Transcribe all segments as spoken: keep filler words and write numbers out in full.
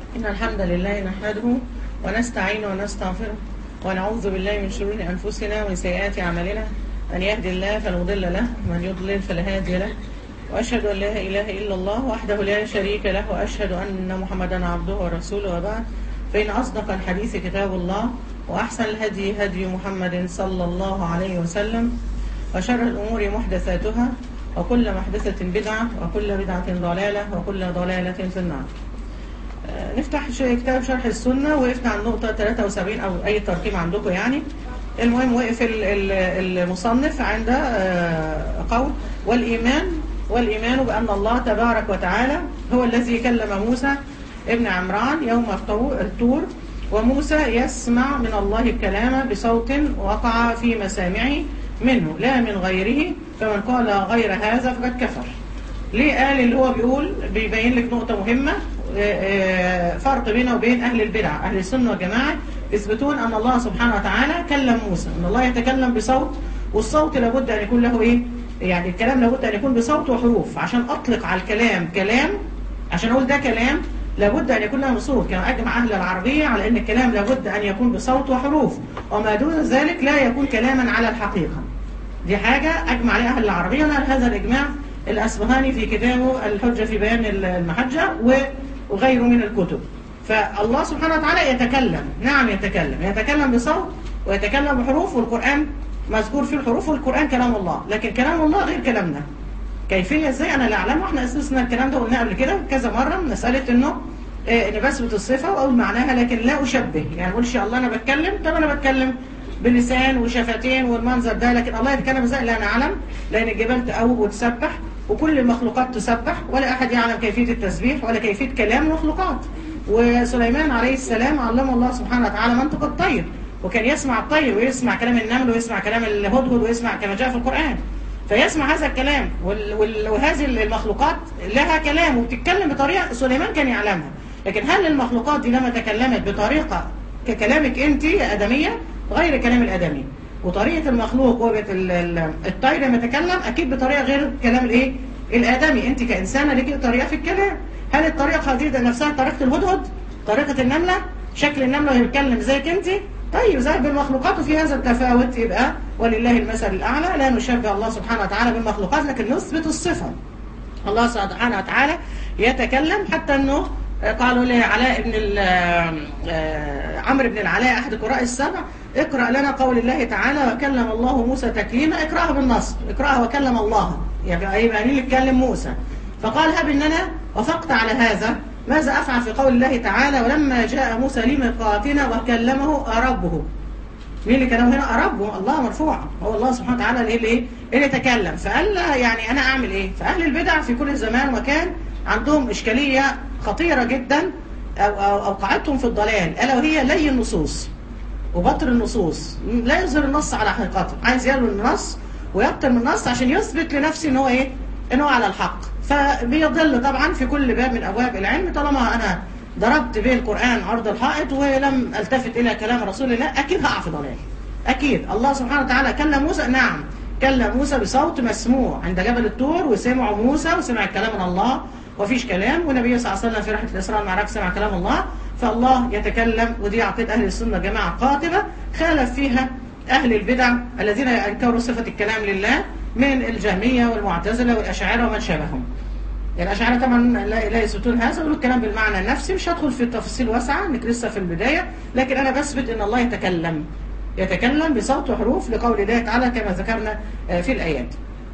إن الحمد لله نحمده ونستعينه ونستغفره ونعوذ بالله من شرور أنفسنا ومن سيئات أعمالنا. من يهد الله فلا مضل له ومن يضلل فلا هادي له، وأشهد أن لا إله إلا الله وحده لا شريك له، وأشهد أن محمدا عبده ورسوله، وبعد. فإن أصدق الحديث كتاب الله، وأحسن الهدي هدي محمد صلى الله عليه وسلم، وشر الأمور محدثاتها، وكل محدثة بدعة، وكل بدعة ضلالة، وكل ضلالة في النار. نفتح كتاب شرح السنة، وقفنا عن نقطة ثلاثة وسبعين أو أي ترقيم عندكم يعني. المهم وقف المصنف عند قول والإيمان والإيمان بأن الله تبارك وتعالى هو الذي كلم موسى ابن عمران يوم الطور، وموسى يسمع من الله الكلام بصوت وقع في مسامعه منه لا من غيره، فمن قال غير هذا فقد كفر. ليه قال اللي هو بيقول؟ بيبين لك نقطة مهمة، فرق بينه وبين أهل البدع. أهل السنة والجماعة يثبتون أن الله سبحانه وتعالى كلم موسى، أن الله يتكلم بصوت، والصوت لابد أن يكون له إيه؟ يعني الكلام لابد أن يكون بصوت وحروف. عشان أطلق على الكلام كلام، عشان أقول ده كلام، لابد أن يكون له صوت. كما أجمع أهل العربية على أن الكلام لابد أن يكون بصوت وحروف، وما دون ذلك لا يكون كلاما على الحقيقة. دي حاجة أجمع عليها أهل العربية، هذا الإجماع الأصبهاني في كتابه الحجة في بيان المحجة وغيره من الكتب. فالله سبحانه وتعالى يتكلم، نعم يتكلم، يتكلم بصوت ويتكلم بحروف، والقرآن مذكور في الحروف، والقرآن كلام الله، لكن كلام الله غير كلامنا. كيفية ازاي انا لا اعلم، واحنا اسسنا الكلام ده قلنا قبل كده كذا مرة، مسألة انه ان بثبت الصفة واقول معناها لكن لا اشبه. يعني اقول ان شاء الله انا بتكلم، طب انا بتكلم بلسان وشفتين والمنظر ده، لكن الله يتكلم ازاي لا نعلم، لان الجبال تأوب وتسبح وكل المخلوقات تسبح، ولا احد يعلم كيفية التسبيح ولا كيفية كلام المخلوقات. وسليمان عليه السلام علمه الله سبحانه وتعالى منطق الطير، وكان يسمع الطير ويسمع كلام النمل ويسمع كلام الهدهد ويسمع كما جاء في القرآن. فيسمع هذا الكلام، وهذه المخلوقات لها كلام وبتتكلم بطريقة سليمان كان يعلمها. لكن هل المخلوقات دي لما تكلمت بطريقة ككلامك انت يا آدمية غير كلام الآدمي، وطريقة المخلوق والطير لما تكلم أكيد بطريقة غير كلام الايه الآدمي. انت كإنسانة لك طريقة في الكلام. هل الطريقة دي نفسها طريقة الهدهد، طريقة النملة، شكل النملة وهي بتتكلم زيك انت؟ طيب زي بالمخلوقات، وفي هذا التفاوت يبقى ولله المثل الأعلى. لا نشبه الله سبحانه وتعالى بالمخلوقات، لكن نثبت الصفة. الله سبحانه وتعالى يتكلم، حتى أنه قالوا لعلاء بن عمرو بن العلاء أحد قراء السبع: اقرأ لنا قول الله تعالى وكلم الله موسى تكليما. اقرأها بالنصب، اقرأها وكلم الله، يعني يبقى مين اللي اتكلم؟ موسى. فقال هب إن أنا وافقت على هذا، ماذا أفعل في قول الله تعالى ولما جاء موسى لميقاتنا وكلمه ربه؟ مين اللي كلمه هنا؟ ربه، الله مرفوع، هو الله سبحانه وتعالى اللي ايه اللي تكلم. فقال يعني أنا أعمل إيه؟ فأهل البدع في كل زمان وكان عندهم إشكالية خطيرة جدا أوقعتهم في الضلال، ألا وهي لي النصوص وبطر النصوص. لا يظهر النص على حقيقته، عايز يلوي النص ويبطل من النص عشان يثبت لنفسه ان هو ايه ان هو على الحق. فبيضل طبعا في كل باب من ابواب العلم. طالما انا ضربت به القرآن عرض الحائط ولم التفت الى كلام رسول الله، اكيد هقع في ضلال. اكيد الله سبحانه وتعالى كلم موسى، نعم كلم موسى بصوت مسموع عند جبل الطور، وسمعوا موسى وسمع الكلام من الله وفيش كلام، والنبي صلى الله عليه وسلم في رحلة الإسراء والمعراج سمع كلام الله. فالله يتكلم، ودي عقيدة أهل السنة جماعة قاطبة خالف فيها أهل البدع الذين ينكروا صفة الكلام لله من الجهمية والمعتزلة والأشاعرة ومن شابههم. الأشاعرة طبعا لا يثبتون هذا، يقولوا الكلام بالمعنى النفسي. مش هدخل في التفاصيل واسعة، انك لسه في البداية، لكن أنا بثبت أن الله يتكلم يتكلم بصوت وحروف لقول الله تعالى كما ذكرنا في الآيات.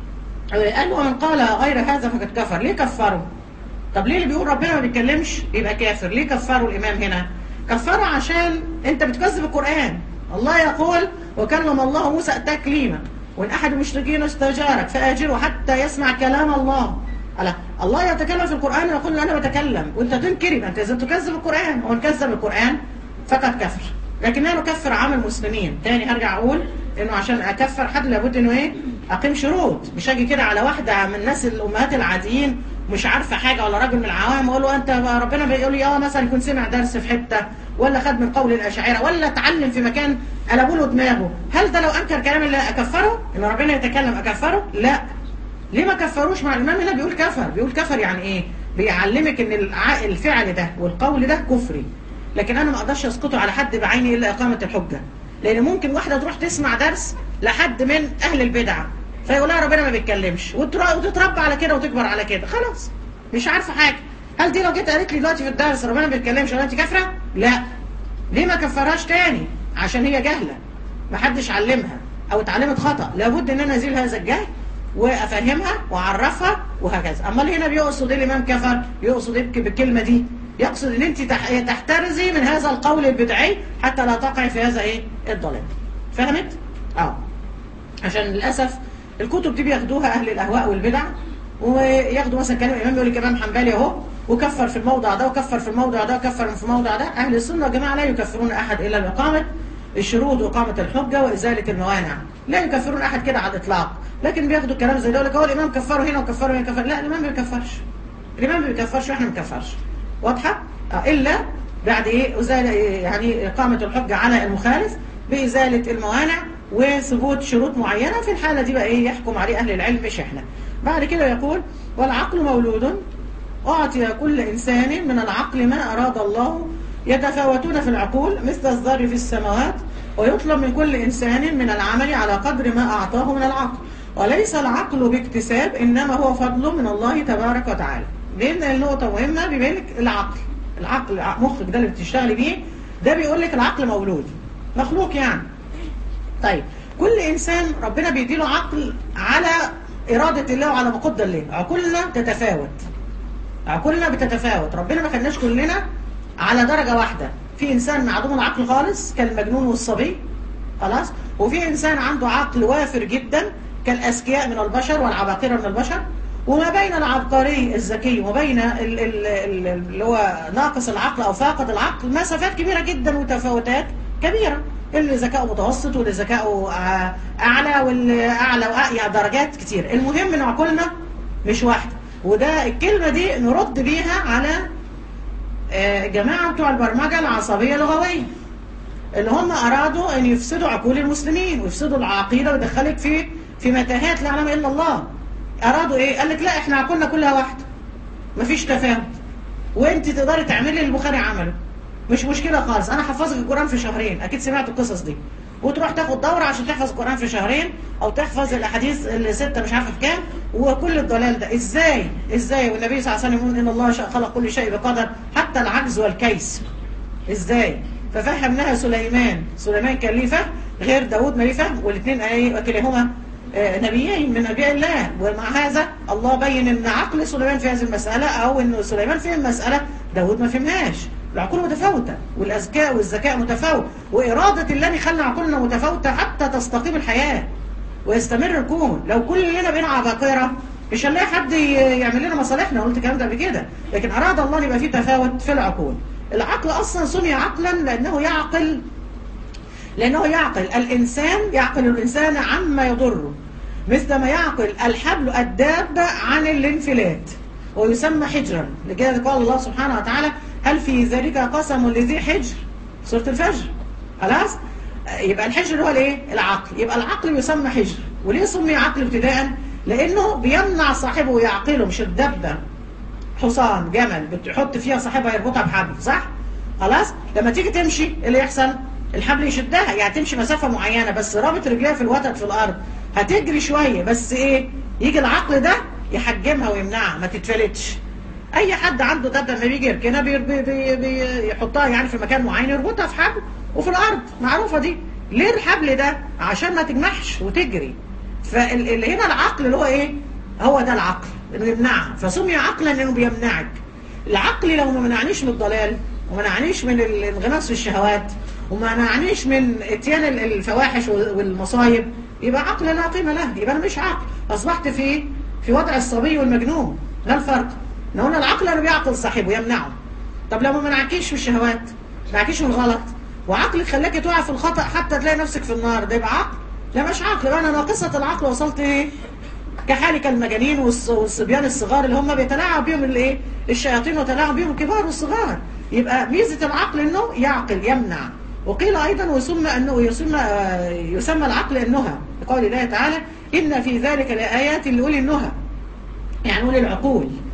قال ومن قال غير هذا فقد كفر. ليه كفروا؟ طب ليه اللي بيقول ربنا ما بيتكلمش يبقى كافر؟ ليه كفروا الإمام هنا؟ كفروا عشان أنت بتكذب القرآن. الله يقول وكلم الله موسى تكليما، وإن أحد المشركين استجارك فآجره حتى يسمع كلام الله. ألا الله يتكلم في القرآن ويقول أنا بتكلم وأنت تنكر، أنت إذا تكذب القرآن، ومن كذب القرآن فقد كفر. لكن لا نكفر عام المسلمين. تاني هرجع أقول إنه عشان أكفر حد لابد إنه إيه؟ أقيم شروط. مش هاجي كده على واحدة من الناس الأمهات العاديين مش عارفة حاجة، ولا راجل من العوام أقول له أنت ربنا بيقول لي اه مثلا يكون سمع درس في حتة، ولا خد من قول الأشاعرة، ولا اتعلم في مكان قلبوا له دماغه، هل ده لو أنكر كلام الله أكفره؟ إن ربنا يتكلم أكفره؟ لا. ليه ما كفروش مع الإمام هنا؟ بيقول كفر. بيقول كفر يعني إيه؟ بيعلمك ان الع- الفعل ده والقول ده كفري، لكن انا ما اقدرش اسقطه على حد بعيني الا اقامه الحجه. لان ممكن واحده تروح تسمع درس لحد من اهل البدع فيقول لها ربنا ما بيتكلمش، وتر- وتتربى على كده وتكبر على كده، خلاص مش عارفه حاجه. هل دي لو جيت قالت لي دلوقتي في الدرس ربنا ما بيتكلمش ولا انت كافره؟ لا. ليه ما كفرهاش تاني؟ عشان هي جاهله، ما حدش علمها او اتعلمت خطا، لابد ان انا ازيل هذا الجهل وافهمها واعرفها وهكذا. امال هنا بيقصد ايه الامام كفر؟ يقصد ايه بالكلمه دي؟ يقصد ان انت تح- تحترزي من هذا القول البدعي حتى لا تقعي في هذا ايه الضلال. فهمت؟ اه. عشان للاسف الكتب دي بياخدوها اهل الاهواء والبدع، وياخدوا مثلا كلام الامام يقول لك امام حنبلي اهو وكفر في الموضع ده وكفر في الموضع ده وكفر في الموضع ده. اهل السنه يا جماعه لا يكفرون احد الا باقامه الشروط واقامه الحجه وازاله الموانع، لا يكفرون احد كده على الاطلاق. لكن بياخدوا الكلام زي ده يقول لك هو الامام كفره هنا وكفره هنا كفر. لا، الامام ما بيكفرش، الامام ما بيكفرش واحنا ما بنكفرش. واضحه؟ آه الا بعد ايه؟ ازاله يعني اقامه الحجه على المخالف بازاله الموانع وثبوت شروط معينه. في الحاله دي بقى ايه؟ يحكم عليه اهل العلم مش احنا. بعد كده يقول والعقل مولود أعطي كل إنسان من العقل ما أراد الله، يتفاوتون في العقول مثل الذر في السماوات، ويطلب من كل إنسان من العمل على قدر ما أعطاه من العقل، وليس العقل باكتساب إنما هو فضل من الله تبارك وتعالى. لأن النقطة مهمة، بيبين لك العقل، العقل مخك ده اللي بتشتغلي بيه ده بيقول لك العقل مولود مخلوق يعني. طيب كل إنسان ربنا بيديله عقل على إرادة الله وعلى مقدر الله. عقولنا تتفاوت، عقولنا بتتفاوت، ربنا ما خلناش كلنا على درجة واحدة. في إنسان معدوم العقل خالص كالمجنون والصبي، خلاص، وفي إنسان عنده عقل وافر جدا كالأذكياء من البشر والعباقرة من البشر. وما بين العبقري الذكي وبين ال- ال- ال- اللي هو ناقص العقل أو فاقد العقل مسافات كبيرة جدا وتفاوتات كبيرة. اللي ذكاؤه متوسط واللي ذكاؤه أعلى واللي أعلى وأعلى درجات كتير. المهم إن عقولنا مش واحدة. وده الكلمة دي نرد بيها على جماعة بتوع البرمجة العصبية اللغوية اللي هم أرادوا أن يفسدوا عقول المسلمين ويفسدوا العقيدة ويدخلك في في متاهات لا يعلم إلا الله. أرادوا إيه؟ قال لك لا إحنا عقولنا كلها واحدة، مفيش تفاوت، وأنت تقدري تعملي اللي البخاري عمله، مش مشكلة خالص. أنا حفظك القرآن في شهرين، أكيد سمعت القصص دي، وتروح تاخد دورة عشان تحفظ القرآن في شهرين أو تحفظ الأحاديث الستة مش عارفة في كام، وكل الضلال ده إزاي؟ إزاي؟ والنبي صلى الله عليه وسلم يقول إن الله خلق كل شيء بقدر حتى العجز والكيس. إزاي؟ ففهمناها سليمان، سليمان كان ليه فهم غير داود ما ليه فهم، والاثنين أي كلاهما نبيين من انبياء الله. ومع هذا الله بين ان عقل سليمان في هذه المسألة او ان سليمان فهم مسألة داود ما فهمهاش. العقول متفاوتة والاذكاء والذكاء متفاوت، وإرادة الله يخلي عقولنا متفاوتة حتى تستقيم الحياة ويستمر الكون. لو كلنا بقينا عباقرة مش هنلاقي حد يعمل لنا مصالحنا، قلت الكلام ده قبل كده. لكن أراد الله يبقى فيه تفاوت في العقول. العقل أصلا سمي عقلا لأنه يعقل لأنه يعقل الإنسان، يعقل الإنسان عما يضره، مثل ما يعقل الحبل الدابة عن الانفلات، ويسمى حجرا. لكذا قال الله سبحانه وتعالى هل في ذلك قسم لذي حجر، سورة الفجر. خلاص، يبقى الحجر هو الايه؟ العقل. يبقى العقل يسمى حجر. وليه سمي عقل ابتداء؟ لأنه بيمنع صاحبه ويعقله. مش الدبة حصان جمل بتحط فيها صاحبها يربطها بحبل، صح؟ خلاص، لما تيجي تمشي ايه اللي يحصل؟ الحبل يشدها، يعني تمشي مسافة معينة بس رابط رجليها في الوتد في الأرض، هتجري شوية بس ايه؟ يجي العقل ده يحجمها ويمنعها ما تتفلتش. اي حد عنده دبه لما بيجي يركنها بي بي بي بيحطها يعني في مكان معين، يربطها في حبل وفي الارض، معروفه دي. ليه الحبل ده؟ عشان ما تجنحش وتجري. فاللي هنا العقل اللي هو ايه؟ هو ده العقل انه يمنعها، فسمي عقلا لانه بيمنعك. العقل لو ما منعنيش من الضلال وما منعنيش من الانغماس في الشهوات وما منعنيش من اتيان الفواحش والمصايب، يبقى عقل لا قيمه له، يبقى انا مش عقل، اصبحت في في وضع الصبي والمجنون. ده الفرق. نقول العقل اللي بيعقل صاحبه يمنعه. طب لو ما منعكيش في الشهوات، ما منعكيش من الغلط، وعقلك خلاكي تقع في الخطأ حتى تلاقي نفسك في النار، ده يبقى عقل؟ لا مش عقل. انا ناقصة العقل وصلت ايه؟ كحالك المجانين والصبيان الصغار اللي هم بيتلاعب بيهم الايه؟ الشياطين وتلاعب بيهم الكبار والصغار. يبقى ميزة العقل انه يعقل يمنع. وقيل ايضا ويسمى انه يسمى يسمى العقل النهى، لقول الله تعالى ان في ذلك لآيات لاولي النهى، يعني اولي العقول.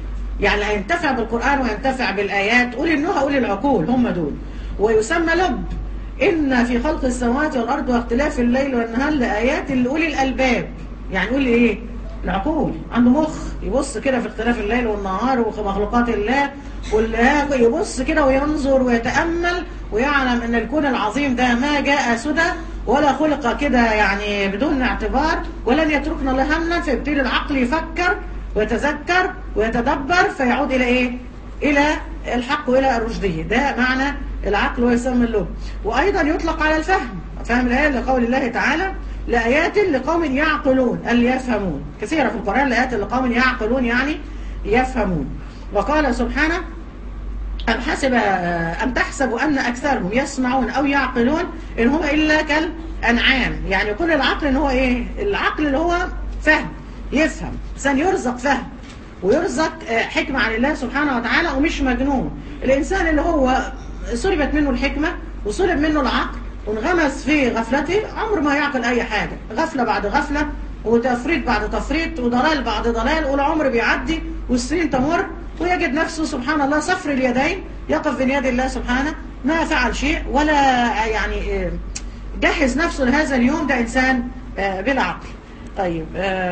يعني هينتفع بالقرآن وينتفع بالآيات، أولي النهى أولي العقول هم دول. ويسمى لب. إن في خلق السماوات والأرض واختلاف الليل والنهار لآيات لأولي الألباب. يعني أولي إيه؟ العقول، عنده مخ يبص كده في اختلاف الليل والنهار ومخلوقات الله، يبص كده وينظر ويتأمل ويعلم ان الكون العظيم ده ما جاء سدى ولا خلق كده يعني بدون اعتبار، ولن يتركنا الله هملا، فيبتدي العقل يفكر ويتذكر ويتدبر فيعود الى ايه؟ الى الحق والى رشده. ده معنى العقل ويسمى اللب. وايضا يطلق على الفهم، فهم الايه لقول الله تعالى لآيات لقوم يعقلون اللي يفهمون. كثيرة في القرآن لآيات لقوم يعقلون يعني يفهمون. وقال سبحانه أم حسب أم تحسب أن أكثرهم يسمعون أو يعقلون إن هم إلا كالأنعام. يعني يكون العقل إن هو إيه؟ العقل اللي هو فهم، يفهم، إنسان يرزق فهم ويرزق حكمة عن الله سبحانه وتعالى ومش مجنون. الإنسان اللي هو سلبت منه الحكمة وسلب منه العقل وانغمس في غفلته عمر ما يعقل أي حاجة، غفلة بعد غفلة وتفريط بعد تفريط ودلال بعد دلال، والعمر بيعدي والسنين تمر ويجد نفسه سبحان الله صفر اليدين يقف بين يد الله سبحانه ما فعل شيء ولا يعني جهز نفسه لهذا اليوم. ده إنسان بلا عقل. طيب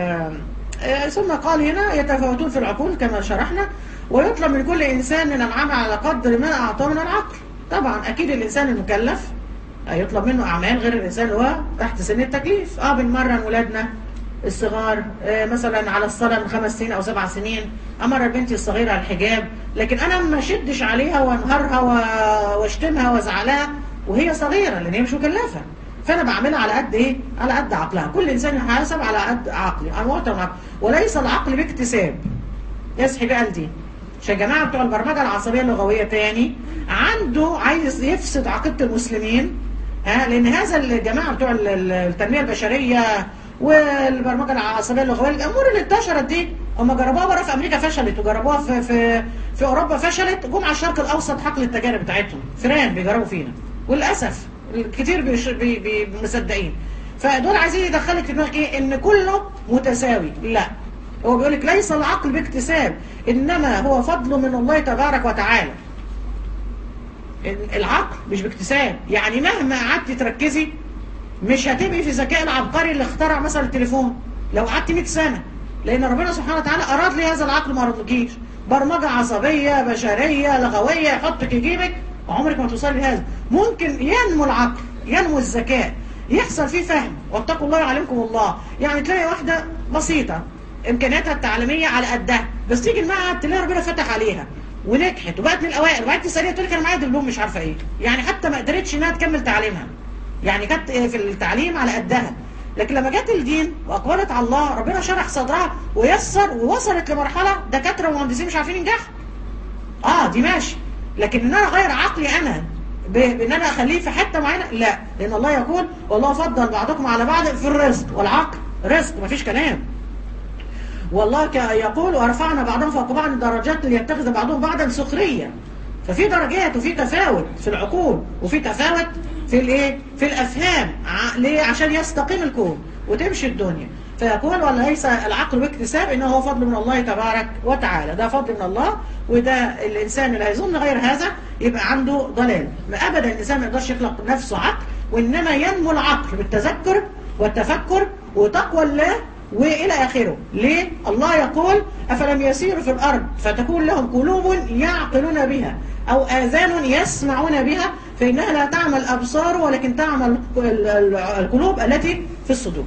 ثم قال هنا يتفاوتون في العقول كما شرحنا، ويطلب من كل إنسان من العمل على قدر ما أعطاه من العقل. طبعا أكيد الإنسان المكلف يطلب منه أعمال غير الإنسان اللي هو تحت سن التكليف. اه بنمرن ولادنا الصغار آه مثلا على الصلاة من خمس سنين أو سبع سنين، أمر بنتي الصغيرة على الحجاب، لكن أنا ما شدش عليها وانهارها واشتمها وازعلها وهي صغيرة لأن هي مش مكلفة. فأنا بعملها على قد إيه؟ على قد عقلها. كل إنسان يحاسب على قد عقله، أنا العقل وليس العقل باكتساب. يصحي بقى دي عشان جماعة بتوع البرمجة العصبية اللغوية تاني عنده عايز يفسد عقيدة المسلمين. ها لأن هذا الجماعة بتوع التنمية البشرية والبرمجة العصبية اللغوية الأمور اللي انتشرت دي هم جربوها بره في أمريكا فشلت، وجربوها في في في أوروبا فشلت، جم على الشرق الأوسط حقل التجارب بتاعتهم فيران بيجربوا فينا، وللأسف الكتير بي بي مصدقين. فدول عايزين يدخلك في دماغك إيه؟ إن كله متساوي. لا، هو بيقول لك ليس العقل باكتساب إنما هو فضل من الله تبارك وتعالى. العقل مش باكتساب، يعني مهما قعدتي تركزي مش هتبقي في ذكاء العبقري اللي اخترع مثلا التليفون لو قعدتي مئة سنة، لأن ربنا سبحانه وتعالى أراد لي هذا العقل ما أرادلكيش. برمجة عصبية بشرية لغوية يحطك يجيبك وعمرك ما توصلي لهذا. ممكن ينمو العقل، ينمو الذكاء، يحصل فيه فهم، واتقوا الله يعلمكم الله. يعني تلاقي واحدة بسيطة إمكانياتها التعليمية على قدها، بس تيجي المعهد تلاقي ربنا فتح عليها ونجحت وبقت من الأوائل، وبعد تسأليها تقول لك أنا معايا دبلوم مش عارفة إيه. يعني حتى ما قدرتش إنها تكمل تعليمها، يعني كانت في التعليم على قدها. لكن لما جت الدين واقبلت على الله ربنا شرح صدرها ويسر ووصلت لمرحله دكاتره ومهندسين مش عارفين ينجحوا. اه دي ماشي، لكن ان انا اغير عقلي انا بان انا اخليه في حته معينه لا، لان الله يقول والله فضل بعضكم على بعض في الرزق، والعقل رزق مفيش كلام. والله يقول ورفعنا بعضهم فوق بعض درجات ليتخذ بعضهم بعضا سخريه. ففي درجات وفي تفاوت في العقول وفي تفاوت في الايه؟ في الافهام. ليه؟ عشان يستقيم الكون وتمشي الدنيا. فيقول وليس العقل باكتساب انه هو فضل من الله تبارك وتعالى. ده فضل من الله، وده الانسان اللي هيظن غير هذا يبقى عنده ضلال. ابدا الانسان ما يقدرش يخلق نفسه عقل، وانما ينمو العقل بالتذكر والتفكر وتقوى الله والى اخره. ليه؟ الله يقول افلم يسيروا في الارض فتكون لهم قلوب يعقلون بها او اذان يسمعون بها فانها لا تعمل الابصار ولكن تعمل القلوب التي في الصدور.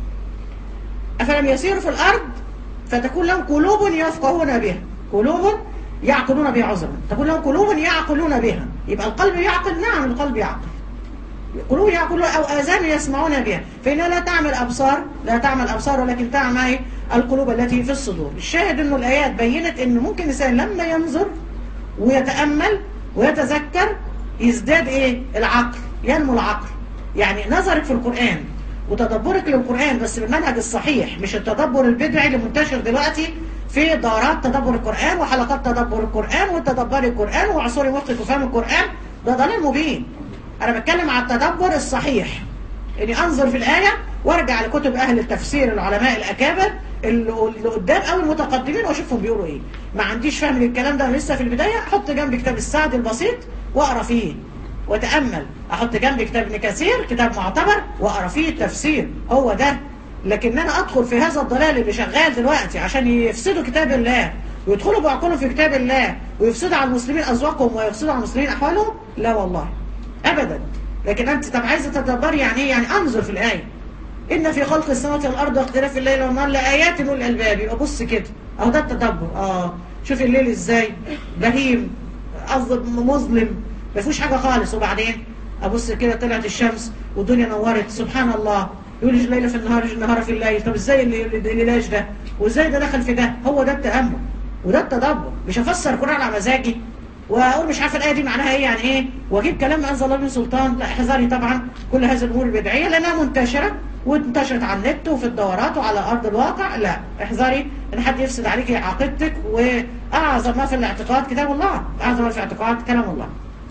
افلم يسيروا في الارض فتكون لهم قلوب يفقهون بها، قلوب يعقلون بها، عذرا، تكون لهم قلوب يعقلون بها. يبقى القلب يعقل، نعم القلب يعقل، قلوب يعقلون او اذان يسمعون بها فانها لا تعمل ابصار، لا تعمل ابصار ولكن تعمل القلوب التي في الصدور. الشاهد انه الايات بينت ان ممكن الانسان لما ينظر ويتامل ويتذكر يزداد ايه؟ العقل، ينمو العقل. يعني نظرك في القران وتدبرك للقران بس بالمنهج الصحيح، مش التدبر البدعي اللي منتشر دلوقتي في دورات تدبر القران وحلقات تدبر القران وتدبري القران وعصوري مخك وفهم القران. ده ضلال مبين. انا بتكلم على التدبر الصحيح اني انظر في الايه وارجع لكتب اهل التفسير العلماء الاكابر اللي قدام او المتقدمين واشوفهم بيقولوا ايه. ما عنديش فهم للكلام ده لسه في البدايه، احط جنب كتاب السعدي البسيط واقرا فيه واتامل، احط جنب كتاب ابن كثير كتاب معتبر واقرا فيه التفسير، هو ده. لكن انا ادخل في هذا الضلال اللي شغال دلوقتي عشان يفسدوا كتاب الله ويدخلوا بعقولهم في كتاب الله ويفسدوا على المسلمين اذواقهم ويفسدوا على المسلمين احوالهم، لا والله ابدا. لكن انت طب عايزه تدبري يعني ايه؟ يعني انظر في الايه، ان في خلق السماوات والارض واختلاف الليل والنهار لايات لاولي الالباب. يبقى بص كده اهو ده التدبر. اه شوفي الليل ازاي بهيم مظلم ما فيهوش حاجه خالص، وبعدين ابص كده طلعت الشمس والدنيا نورت، سبحان الله. يولج الليل في النهار يولج النهار في الليل. طب ازاي العلاج ده وازاي ده دخل في ده؟ هو ده التامل وده التدبر. مش هفسر القران على مزاجي واقول مش عارفه الايه دي معناها ايه يعني ايه، واجيب كلام ما انزل الله من سلطان. لا احذري طبعا كل هذه الامور البدعيه لانها منتشره وانتشرت على النت وفي الدورات وعلى ارض الواقع. لا احذري ان حد يفسد عليك عقيدتك. واعظم ما في الاعتقاد كتاب الله، اعظم ما في الاعتقاد كلام الله.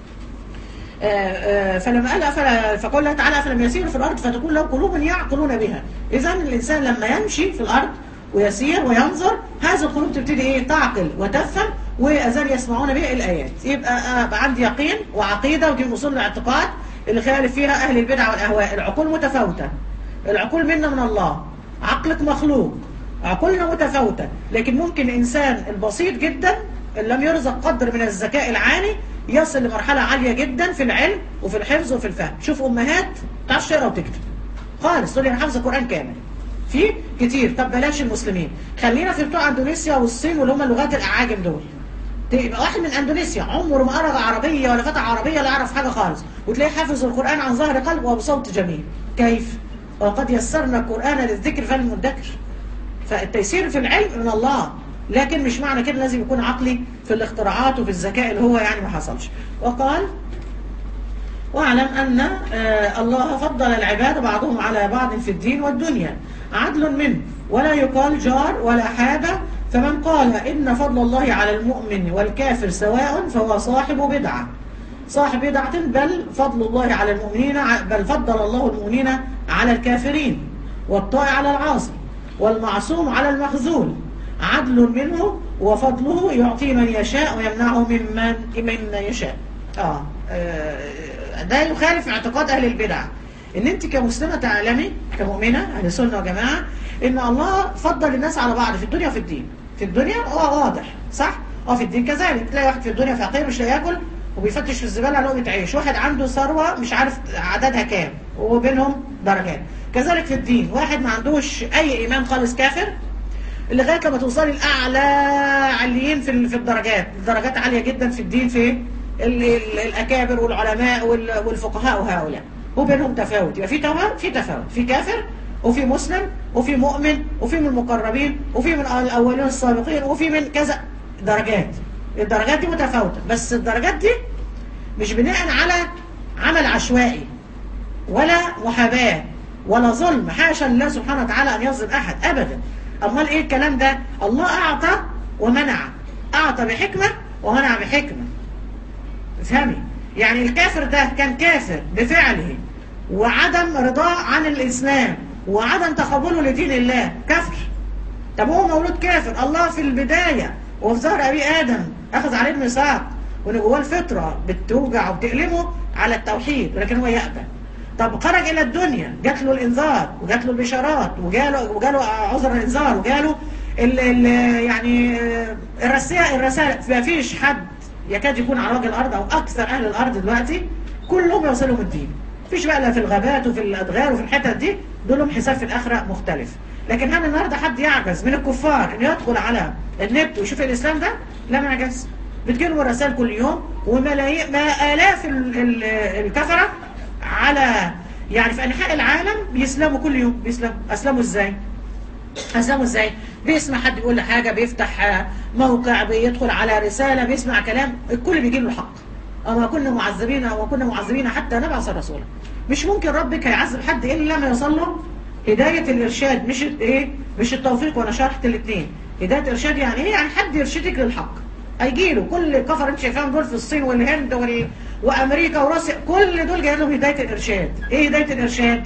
آآ آآ فلما قال أفلا فقال الله تعالى أفلم يسيروا في الأرض فتكون له قلوب يعقلون بها. إذا الإنسان لما يمشي في الأرض ويسير وينظر هذه القلوب تبتدي إيه؟ تعقل وتفهم، وأذان يسمعون به الآيات. يبقى أبقى عندي يقين وعقيدة، ودي من أصول الاعتقاد اللي خالف فيها أهل البدع والأهواء. العقول متفاوتة، العقول منا من الله، عقلك مخلوق، عقولنا متفاوتة. لكن ممكن الإنسان البسيط جدا اللي لم يرزق قدر من الذكاء العالي يصل لمرحلة عالية جدا في العلم وفي الحفظ وفي الفهم. شوف أمهات تعرفش تقرا وتكتب خالص، تقول لي أنا حافظة قرآن كامل. في كتير. طب بلاش المسلمين، خلينا في بتوع اندونيسيا والصين واللي هم اللغات الأعاجم دول. تبقى واحد من اندونيسيا عمره ما قرا عربية ولا فتح عربية لا يعرف حاجة خالص، وتلاقيه حافظ القرآن عن ظهر قلب وبصوت جميل. كيف؟ وقد يسرنا القرآن للذكر فللمدكر. فالتيسير في العلم من الله، لكن مش معنى كده لازم يكون عقلي في الاختراعات وفي الذكاء اللي هو يعني ما حصلش. وقال واعلم أن الله فضل العباد بعضهم على بعض في الدين والدنيا عدل منه ولا يقال جار ولا حاجة. فمن قال إن فضل الله على المؤمن والكافر سواء فهو صاحب بدعة صاحب بدعة بل فضل الله على المؤمنين بل فضل الله المؤمنين على الكافرين والطائع على العاصي والمعصوم على المخذول عدل منه وفضله يعطي من يشاء ويمنعه ممن من يشاء. آه. آه ده يخالف اعتقاد أهل البدع. إن أنت كمسلمة تعلمي كمؤمنة أهل سنة وجماعة إن الله فضل الناس على بعض في الدنيا وفي الدين. في الدنيا اه واضح صح؟ اه في الدين كذلك. تلاقي واحد في الدنيا فقير مش لاقي ياكل وبيفتش في الزبالة على لقمة عيش، واحد عنده ثروة مش عارف عددها كام وبينهم درجات. كذلك في الدين واحد ما عندوش أي إيمان خالص كافر لغايه لما توصلي الاعلى عليين في في الدرجات، الدرجات عاليه جدا في الدين في الاكابر والعلماء والفقهاء وهؤلاء، وبينهم تفاوت. يبقى في تفاوت في تفاوت في كافر وفي مسلم وفي مؤمن وفي من المقربين وفي من الاولين السابقين وفي من كذا درجات. الدرجات دي متفاوته، بس الدرجات دي مش بناء على عمل عشوائي ولا محاباه ولا ظلم. حاشا لله سبحانه وتعالى ان يظلم احد ابدا. امال ايه الكلام ده؟ الله اعطى ومنع، اعطى بحكمه ومنع بحكمه. افهمي؟ يعني الكافر ده كان كافر بفعله وعدم رضاه عن الاسلام وعدم تقبله لدين الله، كفر. طب هو مولود كافر، الله في البدايه وفي ظهر ابي ادم اخذ عليه الميثاق وان جواه الفطره بتوجع وبتألمه على التوحيد، ولكن هو يأبى. طب خرج الى الدنيا، جات له الانذار وجات له البشارات وجاله وجاله عذر الانذار وجاله ال ال يعني الرسائل الرسائل. ما فيش حد يكاد يكون على وجه الارض او اكثر اهل الارض دلوقتي كلهم يوصلهم الدين. مفيش بقى لا في الغابات وفي الادغال وفي الحتت دي، دولهم حساب في الاخره مختلف. لكن هل النهارده حد يعجز من الكفار انه يدخل على النت ويشوف الاسلام ده؟ لا ما يعجز. بتجيلهم الرسائل كل يوم وملايين ما الاف الكفره على يعني في انحاء العالم بيسلموا كل يوم. بيسلموا. اسلموا ازاي؟ اسلموا ازاي؟ بيسمع حد بيقول له حاجه، بيفتح موقع، بيدخل على رساله، بيسمع كلام، الكل بيجي له الحق. اما كنا معذبين وما كنا معذبين حتى نبعث رسولا. مش ممكن ربك هيعذب حد الا لما يوصل له هدايه الارشاد، مش ايه؟ مش التوفيق. وانا شرحت الاثنين. هدايه الارشاد يعني ايه؟ يعني حد يرشدك للحق. هيجي له كل الكفر انت شايفاهم دول في الصين والهند وال... وامريكا وروسيا، كل دول جاي لهم هدايه الارشاد. ايه هدايه الارشاد؟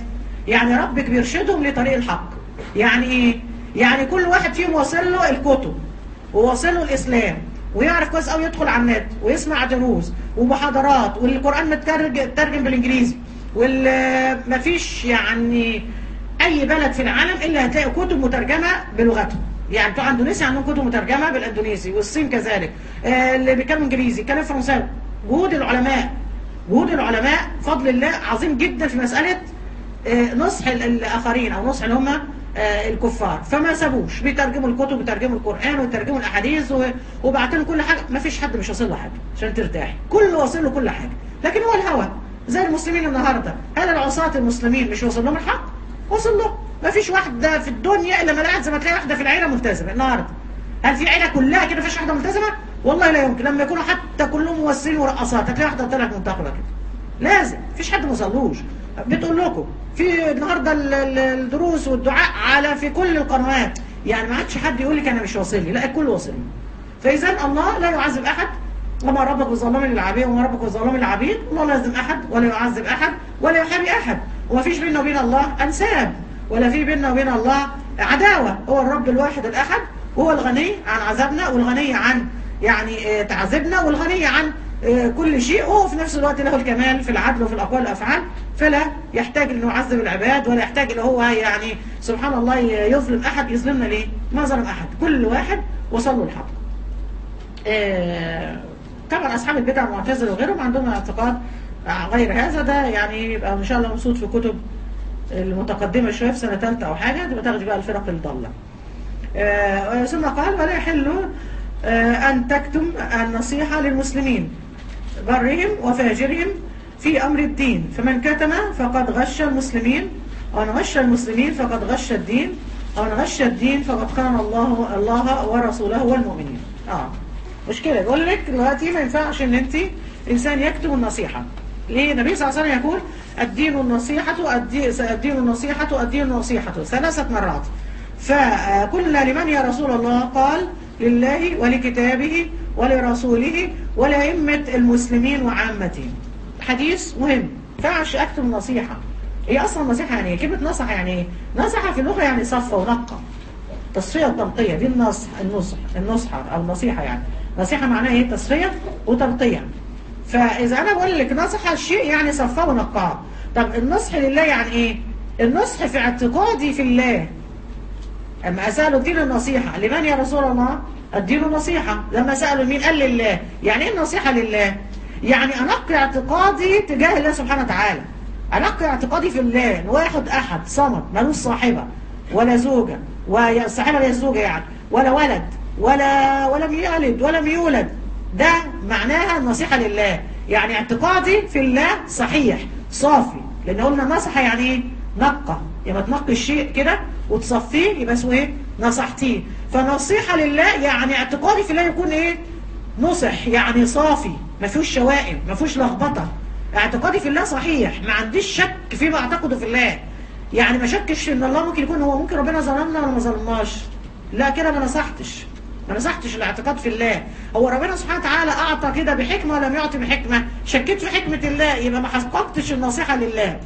يعني ربك بيرشدهم لطريق الحق. يعني ايه؟ يعني كل واحد فيهم واصل له الكتب وواصل له الاسلام، ويعرف كويس قوي يدخل على النت ويسمع دروس ومحاضرات، والقران مترجم بالانجليزي، ومفيش يعني اي بلد في العالم الا هتلاقي كتب مترجمه بلغتهم. يعني بتوع اندونيسيا عندهم كتب مترجمه بالاندونيسي، والصين كذلك، آه اللي بيتكلم انجليزي يتكلم فرنساوي. جهود العلماء جهود العلماء فضل الله عظيم جدا في مساله آه نصح الاخرين، او نصح اللي هم آه الكفار، فما سابوش، بيترجموا الكتب ويترجموا القران ويترجموا الاحاديث وبعتوا كل حاجه. ما فيش حد مش واصل له حاجه عشان ترتاحي، كله واصل له كل حاجه. لكن هو الهوى زي المسلمين النهارده، هل العصاة المسلمين مش واصل لهم الحق؟ واصل له. ما فيش واحده في الدنيا الا ما لقت زي ما تلاقي واحده في العيله ملتزمه النهارده. هل في عيله كلها كده ما فيش واحده ملتزمه؟ والله لا يمكن. لما يكونوا حتى كلهم ممثلين ورقصات هتلاقي واحده طلعت منتقبه كده. لازم. مفيش حد ما وصلوش. بتقول لكم في النهارده الدروس والدعاء على في كل القنوات، يعني ما عادش حد يقول لك انا مش واصل لي، لا الكل واصل لي. فاذا الله لا يعذب احد، وما ربك بظلام للعبيد، وما ربك بظلام للعبيد. الله لا يعذب احد ولا يعذب احد ولا يحابي احد، وما فيش بيننا وبين الله انساب، ولا في بيننا وبين الله عداوه. هو الرب الواحد الاحد، وهو الغني عن عذابنا، والغني عن يعني تعذيبنا، والغني عن كل شيء، وهو في نفس الوقت له الكمال في العدل وفي الاقوال والافعال، فلا يحتاج انه يعذب العباد، ولا يحتاج ان هو يعني سبحان الله يظلم احد. يظلمنا ليه؟ ما ظلم احد، كل واحد وصل له الحق. طبعا اصحاب البدع المعتزله وغيرهم عندهم اعتقاد غير هذا، ده يعني يبقى ان شاء الله مبسوط في كتب المتقدمه شويه في سنه ثالثه او حاجه، تبقى تاخدي بقى الفرق الضاله. آه ثم قال ولا يحل آه ان تكتم النصيحه للمسلمين برهم وفاجرهم في امر الدين، فمن كتم فقد غش المسلمين، ومن غش المسلمين فقد غش الدين، ومن غش الدين فقد خان الله الله ورسوله والمؤمنين. اه مشكله. يقول لك دلوقتي ما ينفعش ان انت انسان يكتم النصيحه. ليه؟ النبي صلى الله عليه وسلم يقول الدين النصيحه، الدين النصيحه، الدين النصيحه ثلاثه مرات. فقلنا لمن يا رسول الله؟ قال لله ولكتابه ولرسوله ولأئمة المسلمين وعامتهم. حديث مهم. ما ينفعش اكتم نصيحه. هي اصلا النصيحه يعني ايه؟ كلمه نصح يعني ايه؟ نصح في اللغه يعني صفى ونقى، تصفيه وتنقيه، دي النصح النصح النصحه او النصيحه. يعني نصيحه معناها ايه؟ تصفيه وتنقيه. فاذا انا بقول لك نصح الشيء يعني صفاه ونقاه. طب النصح لله يعني ايه؟ النصح في اعتقادي في الله. اما اسالوا الدين النصيحه لمن يا رسول الله؟ الدين النصيحه. لما سالوا مين؟ قال لله. يعني ايه النصيحه لله؟ يعني انقي اعتقادي تجاه الله سبحانه وتعالى، انقي اعتقادي في الله ان واحد احد صمد ملوش صاحبه ولا زوجه، وصاحبه ولا زوجه يعني، ولا ولد ولا ولم يلد ولم يولد. ده معناها النصيحه لله. يعني اعتقادي في الله صحيح صافي، لان قلنا نصح يعني ايه؟ نقى. يبقى تنقي الشيء كده وتصفيه يبقى اسمه ايه؟ نصحتيه. فنصيحه لله يعني اعتقادي في الله يكون ايه؟ نصح، يعني صافي، ما فيهوش شوائم، ما فيهوش لخبطه. اعتقادي في الله صحيح، ما عنديش شك فيما اعتقده في الله. يعني ما شكش ان الله ممكن يكون، هو ممكن ربنا ظلمنا ولا ما ظلمناش؟ لا كده ما نصحتش ما نصحتش الاعتقاد في الله. هو ربنا سبحانه وتعالى اعطى كده بحكمه ولم يعطي بحكمه؟ شكيت في حكمه الله يبقى ما حققتش النصيحه لله.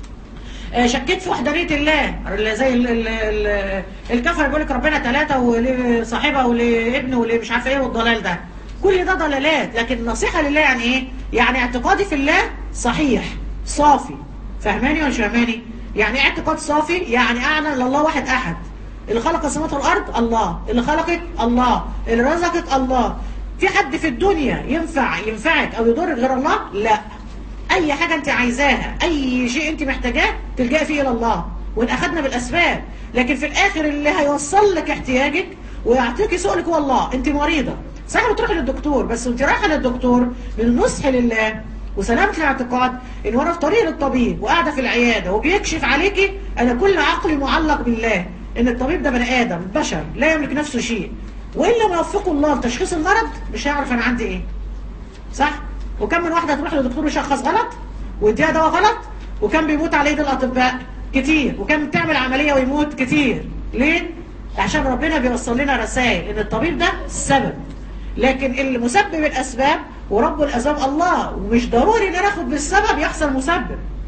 شكيت في وحدانيه الله، زي ال ال ال الكفر بيقول لك ربنا ثلاثه وليه صاحبه وليه ابن وليه مش عارفه ايه، والضلال ده كل ده ضلالات. لكن النصيحه لله يعني ايه؟ يعني اعتقادي في الله صحيح صافي. فهماني ولا مش فهماني؟ يعني اعتقاد صافي يعني اعلن ان الله واحد احد، اللي خلق السماوات والارض الله، اللي خلقك الله، اللي رزقك الله. في حد في الدنيا ينفع ينفعك او يضرك غير الله؟ لا. اي حاجه انت عايزاها، اي شيء انت محتاجاه تلجئي فيه الى الله، وان اخذنا بالاسباب. لكن في الاخر اللي هيوصل لك احتياجك ويعطيكي سؤلك هو الله. انت مريضه صحيح بتروحي للدكتور، بس انت رايحه للدكتور بالنصح لله وسلامه الاعتقاد ان وانا في طريق للطبيب وقاعده في العياده وبيكشف عليكي، انا كل عقلي معلق بالله ان الطبيب ده بني ادم بشر لا يملك نفسه شيء، والا ما وفقه الله لتشخيص المرض مش هيعرف انا عندي ايه. صح؟ وكم من واحده تروح للدكتور يشخص غلط ويديها دواء غلط، وكم بيموت على ايد الاطباء كتير، وكم بتعمل عمليه ويموت كتير. ليه؟ عشان ربنا بيوصل لنا رسائل ان الطبيب ده السبب، لكن اللي مسبب الاسباب ورب الاسباب الله، ومش ضروري ان انا اخد بالسبب يحصل مسبب.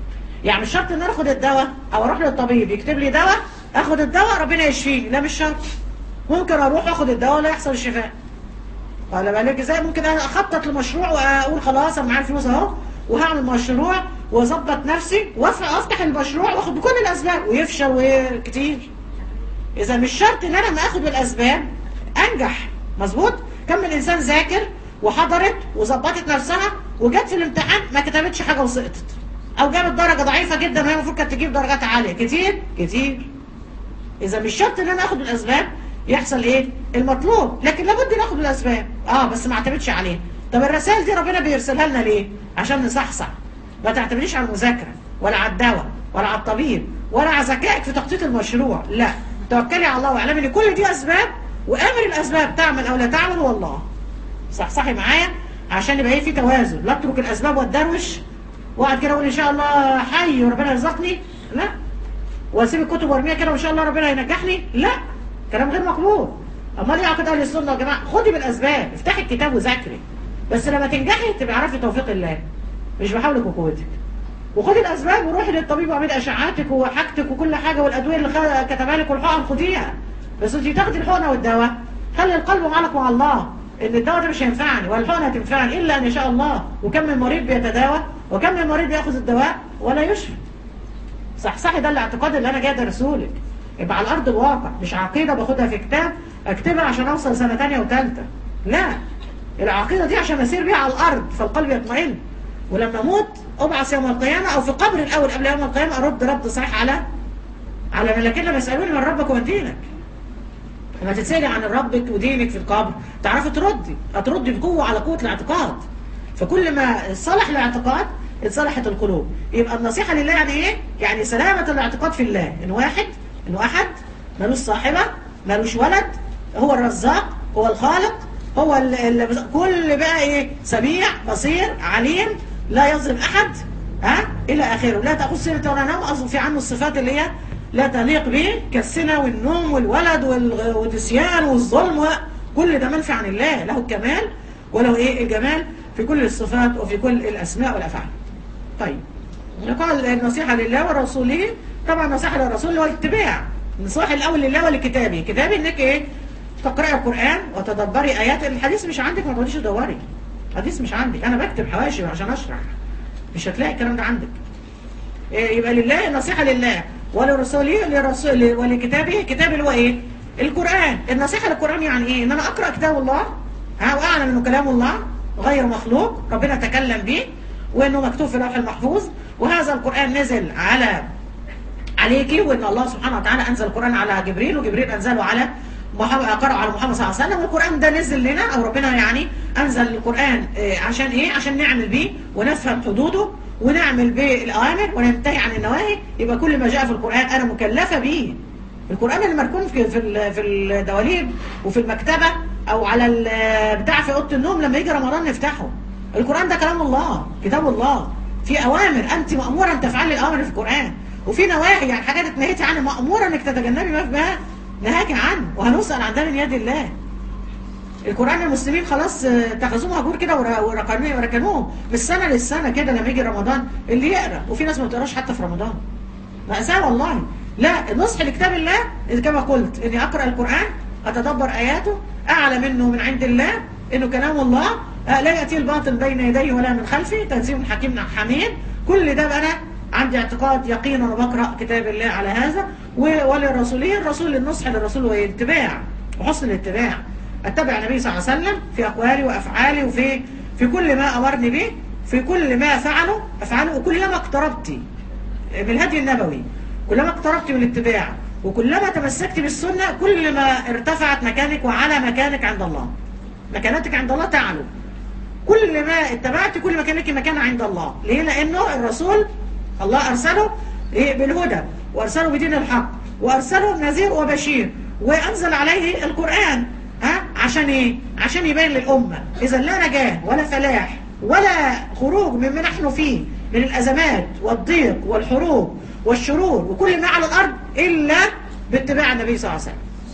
يعني مش شرط ان انا اخد الدواء او اروح للطبيب يكتب لي دواء اخد الدواء ربنا يشفيني، لا مش شرط. ممكن اروح اخد الدواء ولا يحصل الشفاء. ولا بالك ازاي؟ ممكن انا اخطط لمشروع واقول خلاص انا معايا الفلوس اهو وهعمل مشروع واظبط نفسي وافتح المشروع واخد بكل الاسباب ويفشل وكتير. اذا مش شرط ان انا ما اخد بالاسباب انجح. مظبوط؟ كم من انسان ذاكر وحضرت وظبطت نفسها وجت في الامتحان ما كتبتش حاجه وسقطت، او جابت درجه ضعيفه جدا وهي المفروض كانت تجيب درجات عاليه. كتير كتير. اذا مش شرط ان انا اخد بالاسباب يحصل ايه المطلوب، لكن لابد ناخد بالاسباب اه بس ما اعتمدش عليها. طب الرسائل دي ربنا بيرسلها لنا ليه؟ عشان نصحصح. ما تعتمديش على المذاكره ولا على الدواء ولا على الطبيب ولا على ذكائك في تخطيط المشروع، لا، توكلي على الله واعلمي ان كل دي اسباب، وامر الاسباب تعمل او لا تعمل هو الله. صحصحي معايا عشان يبقى ايه في توازن، لا اترك الاسباب واتدروش واقعد كده اقول ان شاء الله حي وربنا يرزقني، لا، واسيب الكتب وارميها كده وان شاء الله ربنا هينجحني، لا، كلام غير مقبول. امال ايه عقيده اهل السنه يا جماعه؟ خدي بالاسباب، افتحي الكتاب وذاكري، بس لما تنجحي تبقى عارفه توفيق الله مش بحولك وقوتك. وخدي الاسباب وروحي للطبيب واعملي اشعاعاتك وحاجتك وكل حاجه والادويه اللي كتبها لك والحقن خديها، بس انت تاخدي الحقنه والدواء خلي القلب معلق مع الله ان الدواء ده مش هينفعني ولا الحقنه هتنفعني الا ان يشاء الله. وكم من مريض بيتداوى وكم من مريض بياخذ الدواء ولا يشفى. صحصحي ده الاعتقاد اللي انا جاي ادرسه لك، يبقى على ارض الواقع، مش عقيده باخدها في كتاب اكتبها عشان اوصل سنه ثانيه وثالثه، لا، العقيده دي عشان اسير بيها على الارض فالقلب يطمئن، ولما اموت ابعث يوم القيامه او في قبر الاول قبل يوم القيامه ارد رد صحيح على على ملائكه لما يسالوني من ربك ودينك. لما تتسالي عن ربك ودينك في القبر تعرفي تردي، هتردي بقوه على قوه الاعتقاد. فكل ما صلح الاعتقاد اتصلحت القلوب. يبقى النصيحه لله يعني ايه؟ يعني سلامه الاعتقاد في الله، ان واحد انه احد ملوش صاحبه ملوش ولد، هو الرزاق هو الخالق هو ال كل بقى ايه؟ سميع بصير عليم لا يظلم احد ها الى اخره، لا تاخذ سنه ولا نوم. اصل في عنه الصفات اللي هي لا تليق به كالسنه والنوم والولد والنسيان والظلم، كل ده منفي عن الله، له الكمال وله ايه؟ الجمال في كل الصفات وفي كل الاسماء والافعال. طيب قال النصيحه لله ورسوله، طبعا النصيحه للرسول هو الاتباع. النصيحه الاول لله ولكتابه. كتابي انك ايه؟ تقرأي القرآن وتدبري آيات. الحديث مش عندك ما تقعديش تدوري، الحديث مش عندك، أنا بكتب حواشي عشان أشرح، مش هتلاقي الكلام ده عندك. إيه يبقى لله النصيحة لله ولرسوله للرسول ولكتابه. كتاب اللي هو إيه؟ القرآن. النصيحة للقرآن يعني إيه؟ إن أنا أقرأ كتاب الله ها وأعلم إنه كلام الله غير مخلوق، ربنا تكلم به وإنه مكتوب في اللوح المحفوظ، وهذا القرآن نزل على عليكي، وإن الله سبحانه وتعالى أنزل القرآن على جبريل وجبريل أنزله على محمد، قرأ على محمد صلى الله عليه وسلم. والقرآن ده نزل لنا أو ربنا يعني أنزل القرآن عشان إيه؟ عشان نعمل بيه ونفهم حدوده ونعمل بيه الأوامر وننتهي عن النواهي. يبقى كل ما جاء في القرآن أنا مكلفة بيه. القرآن اللي مركون في في في الدواليب وفي المكتبة أو على بتاع في أوضة النوم لما يجي رمضان نفتحه. القرآن ده كلام الله، كتاب الله، في أوامر أنت مأمورة أن تفعلي الأوامر في القرآن، وفي نواهي يعني حاجات اتنهيتي عنها مأمورة أنك تتجنبي ما فيها نهاك عنه، وهنسأل عن ده من يد الله. القرآن المسلمين خلاص اتخذوه مهجور كده وركنوه من السنة للسنة كده لما يجي رمضان اللي يقرأ، وفي ناس ما بتقراش حتى في رمضان. مأساة والله. لا، النصح لكتاب الله كما قلت اني اقرأ القرآن اتدبر اياته، اعلم انه من عند الله، انه كلام الله لا يأتي الباطل بين يديه ولا من خلفه، تنزيل من حكيم حميد. كل ده انا عندي اعتقاد يقين وانا بقرأ كتاب الله على هذا. وللرسولين الرسول النصح للرسول هو الاتباع وحسن الاتباع. اتبع النبي صلى الله عليه وسلم في اقوالي وافعالي وفي في كل ما امرني به، في كل ما فعله افعله، وكلما اقتربت بالهدي النبوي كلما اقتربت من الاتباع وكلما تمسكت بالسنه كلما ارتفعت مكانك وعلى مكانك عند الله. مكانتك عند الله تعلو. كل ما اتبعت كل ما كان لك مكان عند الله. ليه؟ لانه الرسول الله ارسله بالهدى وارسله بدين الحق وارسله نذير وبشير وانزل عليه القرآن. ها عشان ايه؟ عشان يبين للامه اذا لا نجاه ولا فلاح ولا خروج مما نحن فيه من الازمات والضيق والحروب والشرور وكل ما على الارض الا باتباع النبي صلى الله عليه وسلم.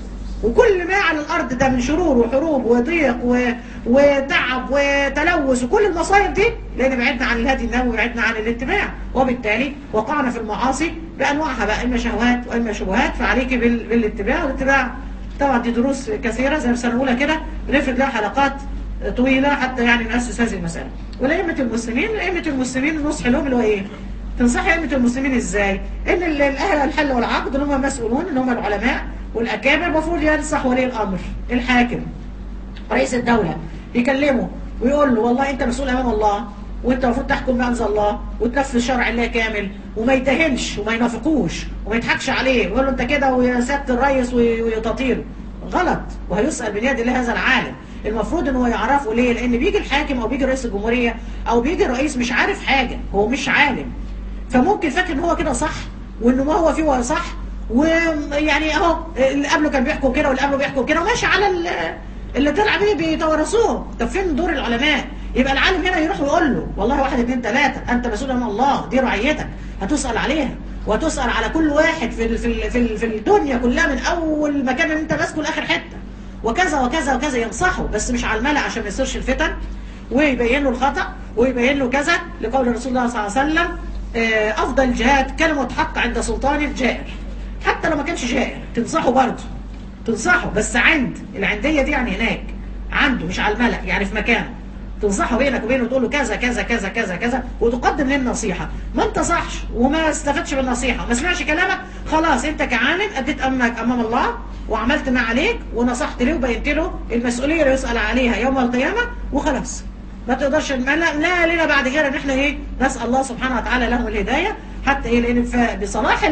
وكل ما على الارض ده من شرور وحروب وضيق و... وتعب وتلوث وكل المصايب دي، لان بعدنا عن الهدي النبوي وبعدنا عن الاتباع، وبالتالي وقعنا في المعاصي بانواعها بقى، اما شهوات واما شبهات. فعليك بال... بالاتباع. والاتباع طبعا دي دروس كثيره زي في سنه اولى كده، بنفرد لها حلقات طويله حتى يعني ناسس هذه المساله. ولائمه المسلمين، ائمه المسلمين النصح لهم اللي هو ايه؟ تنصح ائمه المسلمين ازاي؟ ان الاهل الحل والعقد اللي هم مسؤولون، اللي هم العلماء والاكابر، المفروض ينصح ولي الامر الحاكم رئيس الدوله، يكلمه ويقول له والله انت مسؤول امام الله، وانت المفروض تحكم بانزل الله وتنفذ شرع الله كامل، وما يتهنش وما ينافقوش وما يضحكش عليه ويقول له انت كده ويا سياده الرئيس ويطاطيله. غلط، وهيسال بين يد الله هذا العالم. المفروض ان هو يعرفه. ليه؟ لان بيجي الحاكم او بيجي رئيس الجمهوريه او بيجي الرئيس مش عارف حاجه، هو مش عالم، فممكن فاكر ان هو كده صح وانه ما هو فيه هو صح، ويعني اهو اللي قبله كان بيحكوا كده واللي قبله بيحكوا كده وماشي على اللي طلع بيه بيتورثوه. طب فين دور العلماء؟ يبقى العالم هنا يروح ويقول له والله واحد اثنين ثلاثه، انت مسؤول امام الله، دي رعيتك هتسال عليها، وهتسال على كل واحد في في في, في الدنيا كلها من اول مكان اللي انت ماسكه لاخر حته، وكذا وكذا وكذا. ينصحه بس مش على الملأ عشان ما يصيرش الفتن، ويبين له الخطأ ويبين له كذا، لقول رسول الله صلى الله عليه وسلم افضل الجهاد كلمه حق عند سلطان الجائر. حتى لو ما كانش جائر تنصحه برضه، تنصحه بس عند العنديه دي، يعني هناك عنده مش على الملأ، يعني في مكانه تنصحه بينك وبينه وتقول له كذا كذا كذا كذا كذا، وتقدم له النصيحه. ما انتصحش وما استفدش بالنصيحه وما سمعش كلامك، خلاص انت كعالم اديت امك امام الله وعملت ما عليك ونصحت له وبينت له المسؤوليه اللي يسال عليها يوم القيامه، وخلاص. ما تقدرش لا, لا لنا بعد كده ان احنا ايه نسال الله سبحانه وتعالى لهم الهدايه، حتى ايه لان بصلاح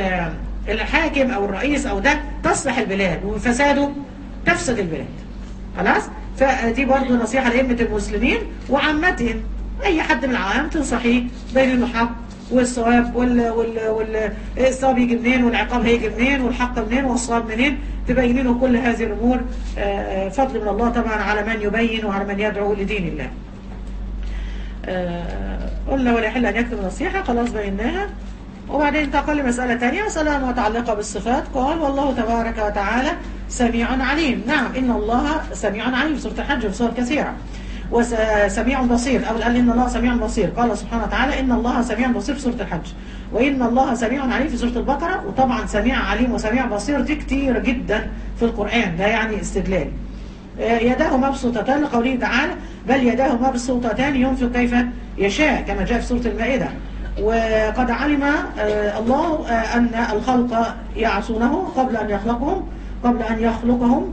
الحاكم او الرئيس او ده تصلح البلاد، وفساده تفسد البلاد. خلاص. فدي برضه نصيحه لائمه المسلمين وعامتهم. اي حد من العوام تنصحيه بين الحق والصواب، وال وال والصواب يجي منين والعقاب هيجي منين والحق منين والصواب منين، تبين له كل هذه الامور. فضل من الله طبعا على من يبين وعلى من يدعو لدين الله. قلنا ولا يحل ان يكتب نصيحه، خلاص بيناها. وبعدين انتقل لمساله ثانيه، مساله متعلقه بالصفات. قال والله تبارك وتعالى سميع عليم. نعم ان الله سميع عليم في سوره الحج وفي سور كثيره. وسميع بصير، أو قال إن الله سميع بصير. قال سبحانه وتعالى إن الله سميع بصير في سورة الحج، وإن الله سميع عليم في سورة البقرة. وطبعا سميع عليم وسميع بصير دي كتير جدا في القرآن، ده يعني استدلال. يداه مبسوطتان لقوله تعالى بل يداه مبسوطتان ينفق كيف يشاء، كما جاء في سورة المائدة. وقد علم الله أن الخلق يعصونه قبل أن يخلقهم قبل أن يخلقهم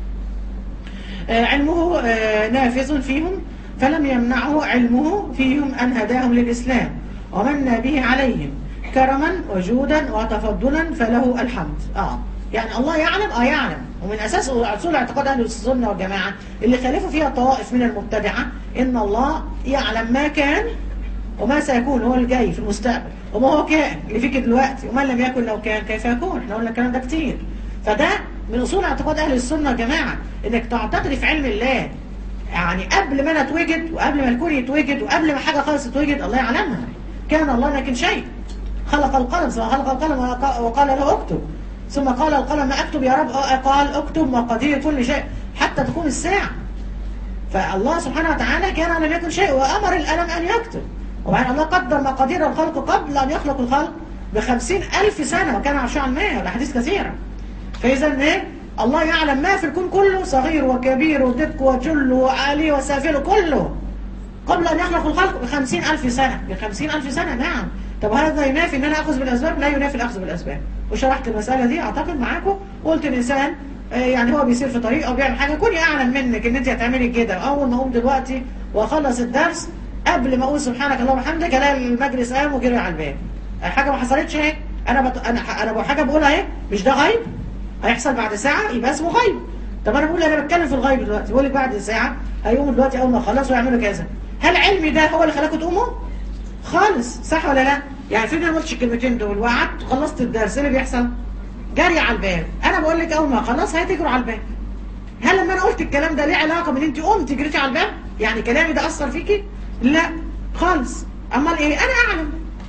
علمه نافذ فيهم، فلم يمنعه علمه فيهم أن هداهم للإسلام ومن به عليهم كرما وجودا وتفضلا فله الحمد. آه يعني الله يعلم، آه يعلم. ومن أساس أصول اعتقاد أهل السنة والجماعة اللي خالفوا فيها الطوائف من المبتدعة إن الله يعلم ما كان وما سيكون، هو الجاي في المستقبل، وما هو كان اللي فيك دلوقتي، وما لم يكن لو كان كيف يكون. احنا قلنا الكلام ده كتير. فده من اصول اعتقاد اهل السنه يا جماعه، انك تعتقد في علم الله، يعني قبل ما انا اتوجد وقبل ما الكون يتوجد وقبل ما حاجه خالص تتوجد الله يعلمها. كان الله لكن شيء، خلق القلم ثم خلق القلم وقال له اكتب، ثم قال القلم ما اكتب يا رب، قال اكتب مقادير كل شيء حتى تقوم الساعه. فالله سبحانه وتعالى كان لم يكن شيء وامر القلم ان يكتب. وبعدين الله قدر مقادير الخلق قبل ان يخلق الخلق بخمسين ألف سنه، وكان عرشه على الماء، الاحاديث كثيره. فإذا إيه؟ الله يعلم ما في الكون كله، صغير وكبير ودق وجل وعالي وسافل كله، قبل أن يخلق الخلق بخمسين ألف سنة. بخمسين ألف سنة نعم. طب هذا ينافي أن أنا أخذ بالأسباب؟ لا ينافي الأخذ بالأسباب. وشرحت المسألة دي أعتقد معاكم، وقلت الإنسان يعني هو بيسير في طريق أو بيعمل حاجة، كوني أعلم منك إن أنت هتعملي كده، أول ما أقوم دلوقتي وأخلص الدرس قبل ما أقول سبحانك اللهم وبحمدك ألاقي المجلس قام وجري على الباب. حاجة ما حصلتش أهي، أنا بط... أنا أنا حاجة بقولها أهي، مش ده غيب؟ هيحصل بعد ساعة يبقى اسمه غيب. طب انا بقول انا بتكلم في الغيب دلوقتي، بقول لك بعد ساعة هيقوموا دلوقتي اول ما خلصوا ويعملوا كذا. هل علمي ده هو اللي خلاكم تقوموا؟ خالص، صح ولا لا؟ يعني فين انا ما قلتش الكلمتين دول وقعدت وخلصت الدرس، ايه اللي بيحصل؟ جري على الباب. انا بقول لك اول ما خلاص هتجروا على الباب. هل لما انا قلت الكلام ده ليه علاقة بان انت قمتي جريتي على الباب؟ يعني كلامي ده اثر فيكي؟ لا خالص. امال ايه؟ انا اعلم.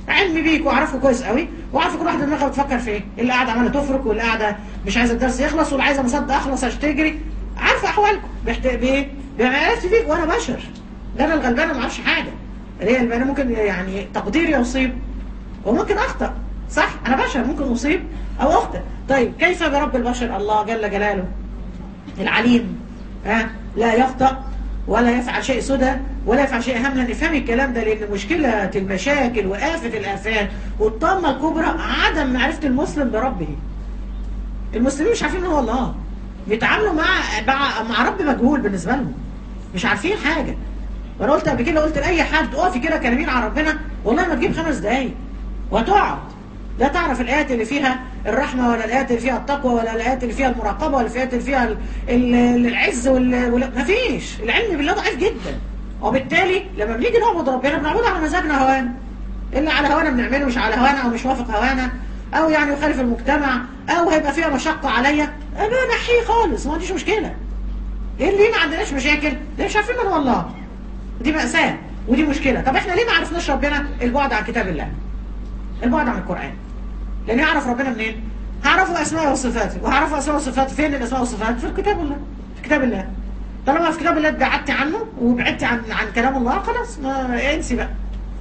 علمي بيك واعرفه كويس قوي، واعرف كل واحده دماغها بتفكر في ايه، اللي قاعده عماله تفرك، واللي قاعده مش عايزه الدرس يخلص، واللي عايزه مصدق اخلص عشان تجري. عارفه احوالكم بيحت- بايه؟ بعرفت فيك وانا بشر. ده انا الغلبانه ما اعرفش حاجه. ليه الغلبانه؟ ممكن يعني تقديري يصيب وممكن اخطا، صح؟ انا بشر ممكن اصيب او اخطئ. طيب كيف برب البشر؟ الله جل جلاله العليم، ها، لا يخطأ ولا يفعل شيء سدى ولا يفعل شيء هملا. نفهم الكلام ده، لان مشكله المشاكل وآفة الآفات والطامه الكبرى عدم معرفه المسلم بربه. المسلمين مش عارفين ان هو الله، بيتعاملوا مع مع, مع رب مجهول بالنسبه لهم، مش عارفين حاجه. وانا قلت قبل كده، قلت لاي حد اقفي كده كلمين على ربنا والله ما تجيب خمس دقايق وهتقعد. لا تعرف الآيات اللي فيها الرحمة، ولا الآيات اللي فيها التقوى، ولا الآيات اللي فيها المراقبة، ولا الآيات اللي فيها ال- ال- العز وال... ولا مفيش. العلم بالله ضعيف جدا، وبالتالي لما بنيجي نعبد ربنا بنعبده على مزاجنا هوانا، اللي على هوانا بنعمله، مش على هوانا او مش وافق هوانا، او يعني يخالف المجتمع، او هيبقى فيها مشقة عليا، انا نحيه خالص، ما عنديش مشكلة. ايه اللي ما عندناش مشاكل؟ ليه مش عارفين من هو الله؟ دي مأساة ودي مشكلة. طب احنا ليه ما عرفناش ربنا؟ البعد عن كتاب الله، البعد عن القرآن. لأن يعرف ربنا منين؟ هعرفوا أسماء وصفاته، وهعرفوا أسماء وصفاته فين؟ الأسماء والصفات في كتاب الله، في كتاب الله. طالما في كتاب الله بعدت عنه وبعدت عن عن كلام الله، خلاص ما انسي بقى.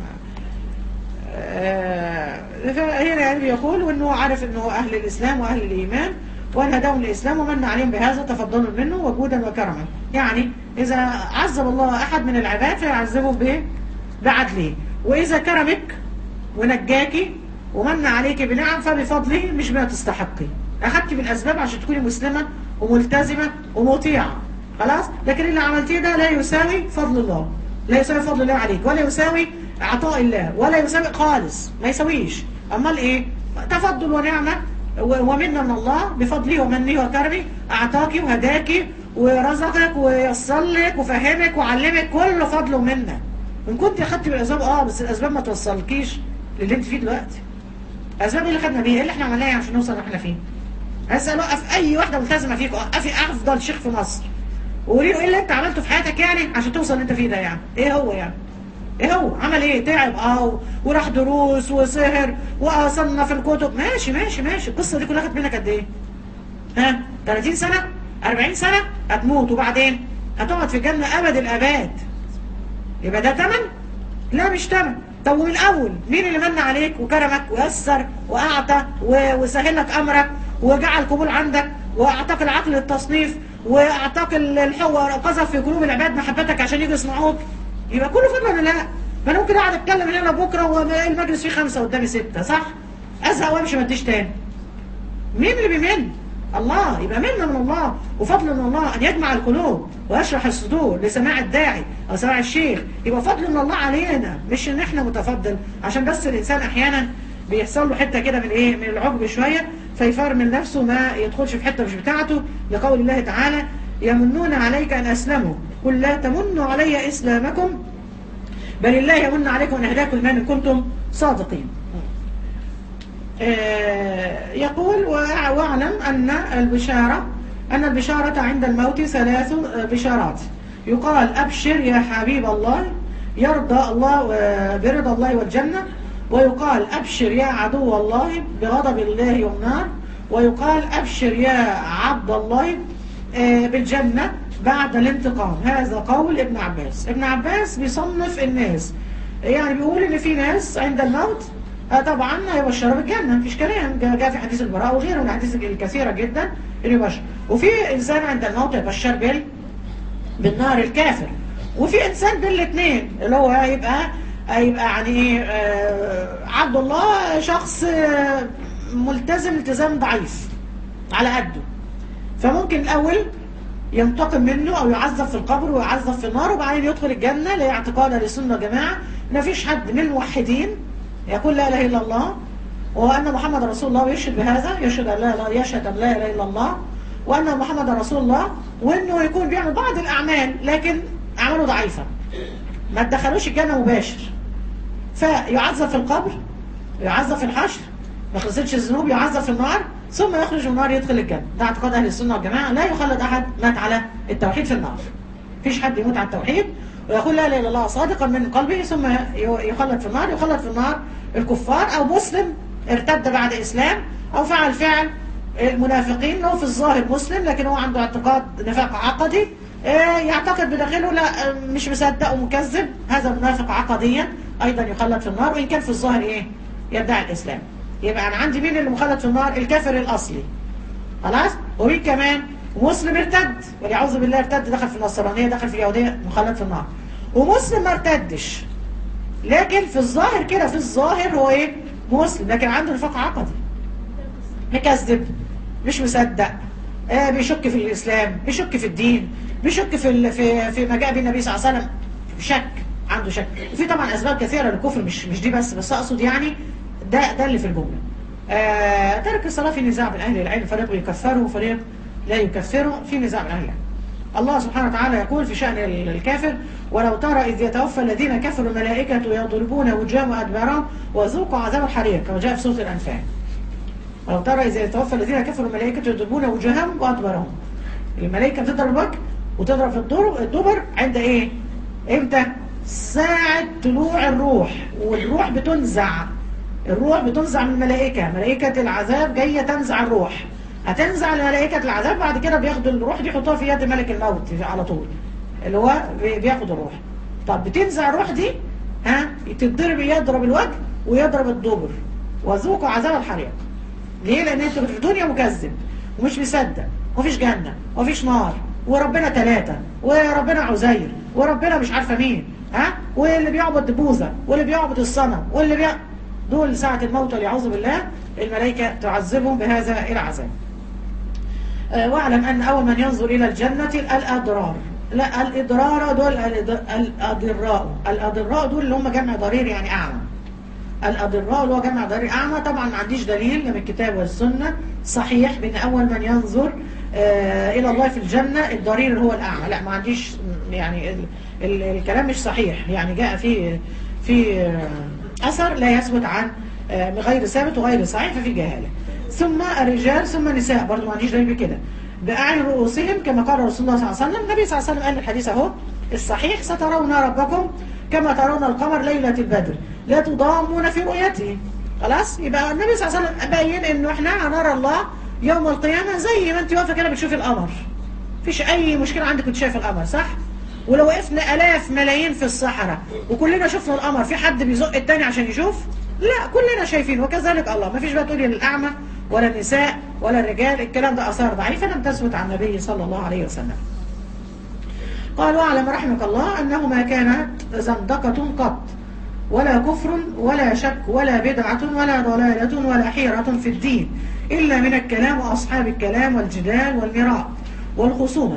آه هنا يعني يقول وانه عارف انه اهل الاسلام واهل الايمان، وان هداهم للاسلام ومن عليهم بهذا تفضلوا منه وجودا وكرما. يعني اذا عذب الله احد من العباد فيعذبه ب بعدله، واذا كرمك ونجاكي ومن عليك بنعم فبفضله مش بما تستحقي. اخدتي بالاسباب عشان تكوني مسلمه وملتزمه ومطيعه، خلاص. لكن اللي عملتيه ده لا يساوي فضل الله، لا يساوي فضل الله عليك، ولا يساوي عطاء الله، ولا يساوي خالص، ما يساويش. امال ايه؟ تفضل ونعمه ومنه من الله بفضله ومنه وكرمه، اعطاكي وهداكي ورزقك ويسر لك وفهمك وعلمك، كله فضل ومنه. ان كنت اخدتي بالاسباب اه بس الاسباب ما توصلكيش للي انت فيه دلوقتي. الاسباب اللي خدنا بيها، ايه اللي احنا عملناه عشان نوصل اللي احنا فيه؟ اسال وقف اي واحده ملتزمه فيكم، وقفي افضل شيخ في مصر وقولي له ايه اللي انت عملته في حياتك يعني عشان توصل اللي انت فيه ده. يعني ايه هو؟ يعني ايه هو عمل ايه؟ تعب اه وراح دروس وسهر واصلنا في الكتب، ماشي ماشي ماشي. القصه دي كلها خدت منك قد ايه؟ ها ثلاثين سنه؟ أربعين سنه؟ هتموت وبعدين هتقعد في الجنه ابد الاباد. يبقى ده تمن؟ لا مش تمن. طب ومن الاول مين اللي من عليك وكرمك ويسر واعطى وسهل لك امرك وجعل قبول عندك واعطاك العقل للتصنيف واعطاك الحوار قذف في قلوب العباد محبتك عشان يجوا يسمعوك؟ يبقى كله فضل ولا لا؟ ما انا ممكن اقعد اتكلم هنا بكره والمجلس فيه خمسه قدامي سته، صح؟ ازهق وامشي ما اديش تاني. مين اللي بيمن؟ الله. يبقى منه من الله وفضل من الله ان يجمع القلوب ويشرح الصدور لسماع الداعي او سماع الشيخ. يبقى فضل من الله علينا، مش ان احنا متفضل. عشان بس الانسان احيانا بيحصل له حته كده من ايه؟ من العجب شويه، فيفرمل نفسه ما يدخلش في حته مش بتاعته، لقول الله تعالى يمنون عليك ان اسلموا قل لا تمنوا علي اسلامكم بل الله يمن عليكم ان هداكم لما ان كنتم صادقين. يقول واعلم أن البشارة أن البشارة عند الموت ثلاث بشارات. يقال أبشر يا حبيب الله يرضى الله برضا الله والجنة، ويقال أبشر يا عدو الله بغضب الله والنار، ويقال أبشر يا عبد الله بالجنة بعد الانتقام. هذا قول ابن عباس. ابن عباس بيصنف الناس، يعني بيقول ان في ناس عند الموت آه طبعا يبشروا بالجنه، مفيش كلام، جاء في حديث البراء وغيره من الاحاديث الكثيره جدا اللي يبشر. وفي انسان عند الموت يبشر بال بالنار الكافر، وفي انسان بالاثنين اللي هو يبقى يبقى يعني ايه آه عبد الله شخص آه ملتزم التزام ضعيف على قده، فممكن الاول ينتقم منه او يعذب في القبر ويعذب في النار وبعدين يدخل الجنه لاعتقاد السنه جماعه ما فيش حد من الموحدين يقول لا اله الا الله وان محمد رسول الله ويشهد بهذا، يشهد ان لا يشهد ان لا اله الا الله وان محمد رسول الله، وانه يكون بيعمل بعض الاعمال لكن اعماله ضعيفه ما تدخلوش الجنه مباشر، فيعذب في القبر يعذب في الحشر ما خلصتش الذنوب يعذب في النار ثم يخرج من النار يدخل الجنه. ده اعتقاد اهل السنه والجماعه، لا يخلد احد مات على التوحيد في النار. مفيش حد يموت على التوحيد ويقول لا اله الا الله صادقا من قلبه ثم يخلد في النار. يخلد في النار الكفار او مسلم ارتد بعد اسلام او فعل فعل المنافقين، هو في الظاهر مسلم لكن هو عنده اعتقاد نفاق عقدي، يعتقد بداخله لا مش مصدق ومكذب، هذا منافق عقديا ايضا يخلد في النار وان كان في الظاهر ايه يدعي الاسلام. يبقى انا عندي مين اللي مخلد في النار؟ الكافر الاصلي خلاص. ومين كمان؟ مسلم ارتد والعياذ بالله، ارتد دخل في النصرانيه دخل في اليهوديه مخلد في النار. ومسلم ما ارتدش لكن في الظاهر كده في الظاهر هو ايه مسلم لكن عنده نفاق عقدي، مكذب مش مصدق، آه بيشك في الاسلام، بيشك في الدين، بيشك في ال... في في ما جاء به النبي صلى الله عليه وسلم، شك عنده شك. وفي طبعا اسباب كثيره للكفر مش مش دي بس بس اقصد يعني ده ده اللي في الجمله. آه ترك الصلاه في نزاع بين اهل العلم، فريق يكفره وفريق لا يكفره، في نزاع بين اهل العلم. الله سبحانه وتعالى يقول في شأن الكافر: ولو ترى إذ يتوفى الذين كفروا الملائكة يضربون وجوههم وأدبارهم وذوقوا عذاب الحريق كما جاء في سورة الأنفال. ولو ترى إذ يتوفى الذين كفروا الملائكة يضربون وجوههم وأدبارهم. الملائكة بتضرب الوجه وتضرب في الدبر عند إيه؟ إمتى؟ ساعة طلوع الروح، والروح بتنزع، الروح بتنزع من الملائكة، ملائكة العذاب جاية تنزع الروح، هتنزع لملائكة العذاب بعد كده بياخدوا الروح دي يحطوها في يد ملك الموت على طول اللي هو بياخد الروح. طب بتنزع الروح دي ها تتضرب، يضرب الوجه ويضرب الدبر وذوقوا عذاب الحريق. ليه؟ لان انت في الدنيا مكذب ومش مصدق ومفيش جنة ومفيش نار وربنا ثلاثة وربنا عزير وربنا مش عارفة مين ها، واللي بيعبد بوذا واللي بيعبد الصنم واللي بي... دول ساعة الموت والعياذ بالله الملائكة تعذبهم بهذا العذاب. واعلم أن أول من ينظر إلى الجنة الأضرار، لا الإضرار دول الأضراء، الأضراء دول اللي هم جمع ضرير يعني أعمى. الأضراء اللي هو جمع ضرير أعمى. طبعا ما عنديش دليل من الكتاب والسنة صحيح بأن أول من ينظر إلى الله في الجنة الضرير هو الأعمى، لا ما عنديش يعني ال ال الكلام مش صحيح، يعني جاء في في أثر لا يثبت عن غير ثابت وغير صحيح ففي جهالة. ثم الرجال ثم النساء برضو ما عنديش دليل بكده بأعين رؤوسهم كما قال رسول الله صلى الله عليه وسلم. النبي صلى الله عليه وسلم قال الحديث اهو الصحيح: سترون ربكم كما ترون القمر ليلة البدر لا تضامون في رؤيته. خلاص يبقى النبي صلى الله عليه وسلم بين انه احنا هنرى الله يوم القيامة زي ما انت واقفه كده بتشوفي القمر، مفيش اي مشكلة عندك كنت شايف القمر صح؟ ولو وقفنا الاف ملايين في الصحراء وكلنا شفنا القمر في حد بيزق التاني عشان يشوف؟ لا كلنا شايفين. وكذلك الله، مفيش بقى تقولي للأعمى ولا النساء ولا الرجال، الكلام ده آثار ضعيفة لم تثبت عن النبي صلى الله عليه وسلم. قال: واعلم رحمك الله أنه ما كانت زندقة قط ولا كفر ولا شك ولا بدعة ولا ضلالة ولا حيرة في الدين إلا من الكلام وأصحاب الكلام والجدال والمراء والخصومة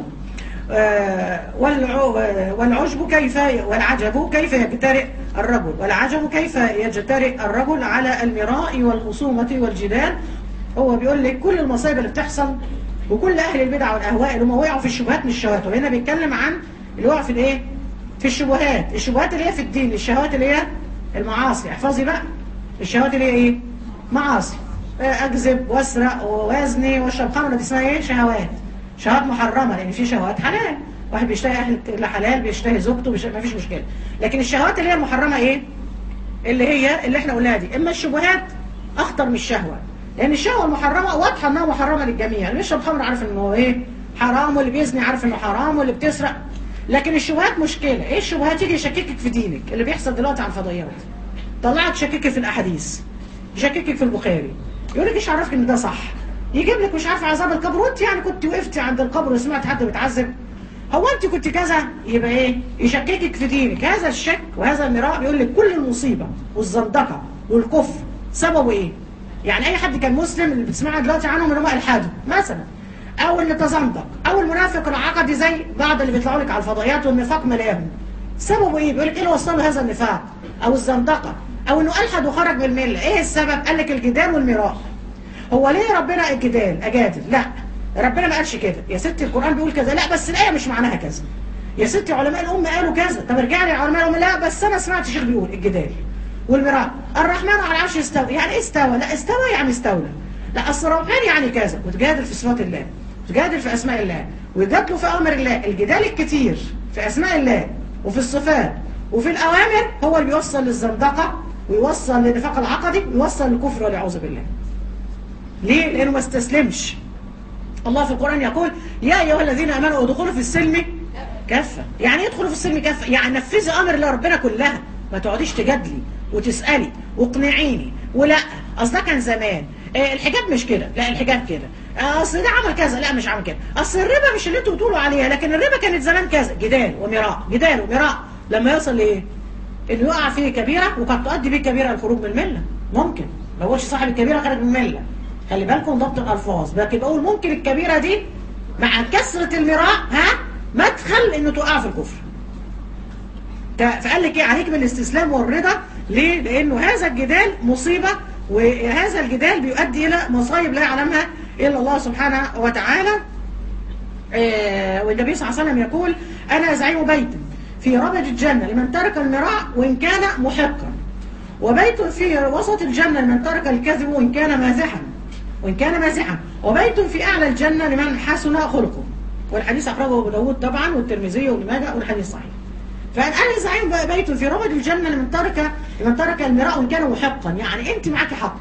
والعجب كيف والعجب كيف يجترئ الرجل والعجب كيف يجترئ الرجل على المراء والخصومة والجدال. هو بيقول لك كل المصايب اللي بتحصل وكل أهل البدع والأهواء اللي هم وقعوا في الشبهات مش الشهوات، وهنا بيتكلم عن اللي وقع في الايه؟ في الشبهات، الشبهات اللي هي في الدين، الشهوات اللي هي المعاصي. احفظي بقى الشهوات اللي هي ايه؟ معاصي، اكذب واسرق ووزني واشرب خمر، دي اسمها ايه؟ شهوات، شهوات محرمه لان في شهوات حلال، واحد بيشتهي اهل حلال بيشتهي زوجته ما فيش مشكله. لكن الشهوات اللي هي المحرمه ايه؟ اللي هي اللي احنا قلناها دي. اما الشبهات اخطر من الشهوه، لان الشهوه المحرمه واضحه انها محرمه للجميع، اللي بيشرب خمر عارف انه ايه؟ حرام، واللي بيزني عارف انه حرام، واللي بتسرق. لكن الشبهات مشكله. ايه الشبهات؟ يجي يشككك في دينك اللي بيحصل دلوقتي على الفضائيات، طلعك يشككك في الاحاديث، يشككك في البخاري، يقول لك ايش عرفك ان ده صح، يجيب لك مش عارف عذاب القبر، وانت يعني كنت وقفتي عند القبر وسمعت حد بيتعذب، هو انت كنت كذا؟ يبقى ايه؟ يشككك في دينك. هذا الشك وهذا المراء بيقول لك كل المصيبه والزندقه والكفر سببه ايه؟ يعني اي حد كان مسلم اللي بتسمعها دلوقتي عنهم ان هم الحادوا مثلا، او اللي تزندق، او المنافق العقدي زي بعض اللي بيطلعوا لك على الفضائيات والنفاق ملاهم، سببه ايه؟ بيقول لك ايه اللي وصله هذا النفاق او الزندقه او انه الحد وخرج من المله؟ ايه السبب؟ قال لك الجدال والمراء. هو ليه ربنا الجدال اجادل؟ لا ربنا ما قالش كده يا ستي، القران بيقول كذا، لا بس الايه مش معناها كذا يا ستي، علماء الامه قالوا كذا، طب ارجعي لعلماء الامه، لا بس انا سمعت شيخ بيقول الجدال والمراء. الرحمن على العرش استوى، يعني ايه استوى؟ لا استوى يعني استولى، لا اصل الرحمن يعني كذا، وتجادل في صفات الله، وتجادل في اسماء الله، ويجادلوا في امر الله. الجدال الكتير في اسماء الله وفي الصفات وفي الاوامر هو اللي بيوصل للزندقه ويوصل للنفاق العقدي ويوصل للكفر والعياذ بالله. ليه؟ لانه ما استسلمش. الله في القران يقول يا ايها الذين امنوا ادخلوا في السلم كافه. يعني ايه ادخلوا في السلم كافه؟ يعني نفذي امر الله ربنا كلها، ما تقعديش تجادلي وتسالي واقنعيني ولا اصل ده كان زمان آه الحجاب مش كده، لا الحجاب كده، آه اصل ده عمل كذا، لا مش عمل كده، اصل الربا مش اللي انتوا بتقولوا عليها، لكن الربا كانت زمان كذا. جدال ومراء جدال ومراء لما يوصل لايه؟ انه يقع فيه كبيره وقد تؤدي به كبيره الخروج من المله. ممكن ما هوش صاحب الكبيره خارج من المله، خلي بالكم ضبط الالفاظ، لكن بقول ممكن الكبيره دي مع كثره المراء ها مدخل انه توقع في الكفر. فقال لك ايه؟ عليك بالاستسلام والرضا. ليه؟ لانه هذا الجدال مصيبه، وهذا الجدال بيؤدي الى مصايب لا يعلمها الا الله سبحانه وتعالى. آه والنبي صلى الله عليه وسلم يقول انا زعيم بيت في ربد الجنه لمن ترك المراء وان كان محقا، وبيت في وسط الجنه لمن ترك الكذب وان كان مازحا وان كان مازحا، وبيت في اعلى الجنه لمن حسن خلقه. والحديث اخرجه ابو داود طبعا والترمذي وابن ماجه والحديث صحيح. فأنا زعيم بيت في ربد الجنة لمن ترك لمن ترك المراء وإن كان محقا. يعني أنت معاكي حق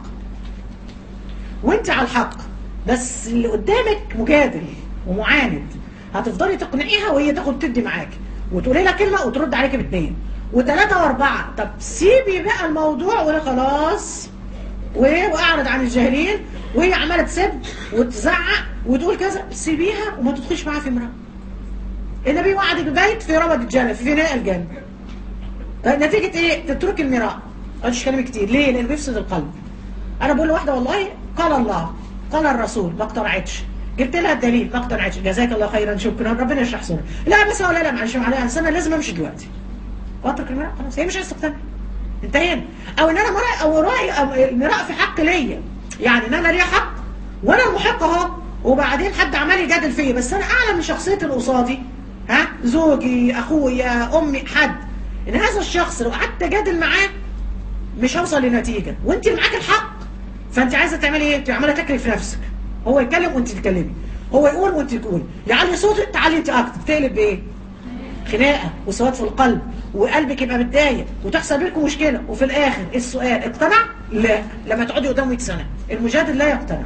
وأنت على الحق، بس اللي قدامك مجادل ومعاند، هتفضلي تقنعيها وهي تاخد تدي معاكي وتقولي لها كلمة وترد عليكي باثنين وثلاثة وأربعة. طب سيبي بقى الموضوع ولا خلاص وأعرض عن الجاهلين، وهي عمالة تسب وتزعق وتقول كذا، سيبيها وما تدخليش معاها في امرأة. النبي وعدك ببيت في ربد الجنة في فناء الجنة. طيب نتيجة ايه؟ تترك المراء. ما تقعدش كلام كتير. ليه؟ لأنه بيفسد القلب. أنا بقول لواحدة والله قال الله قال الرسول ما اقتنعتش، جبت لها الدليل ما اقتنعتش، جزاك الله خيرا شكرا ربنا يشرح صدرك. لا بس ولا لا معلش معلش انا لازم امشي دلوقتي. واترك المراء خلاص، هي مش عايزة تقتنع. انتهينا. أو إن أنا مراء أو راعي المراء في حق ليا، يعني إن أنا ليا حق وأنا المحق أهو، وبعدين حد عمال يجادل فيا، بس أنا أعلم من شخصية اللي قصادي، ها زوجي اخويا امي حد، ان هذا الشخص لو قعدت اجادل معاه مش هوصل لنتيجه، وانت اللي معاك الحق. فانت عايزه تعملي ايه؟ انت عماله تكلي في نفسك. هو يتكلم وانت تتكلمي، هو يقول وانت تقولي، يعلي صوتك تعلي انت اكتر، تقلب بايه؟ خناقه وسواد في القلب وقلبك يبقى متضايق وتحصل بينكم مشكله، وفي الاخر السؤال اقتنع؟ لا. لما تقعدي قدامه مية سنه المجادل لا يقتنع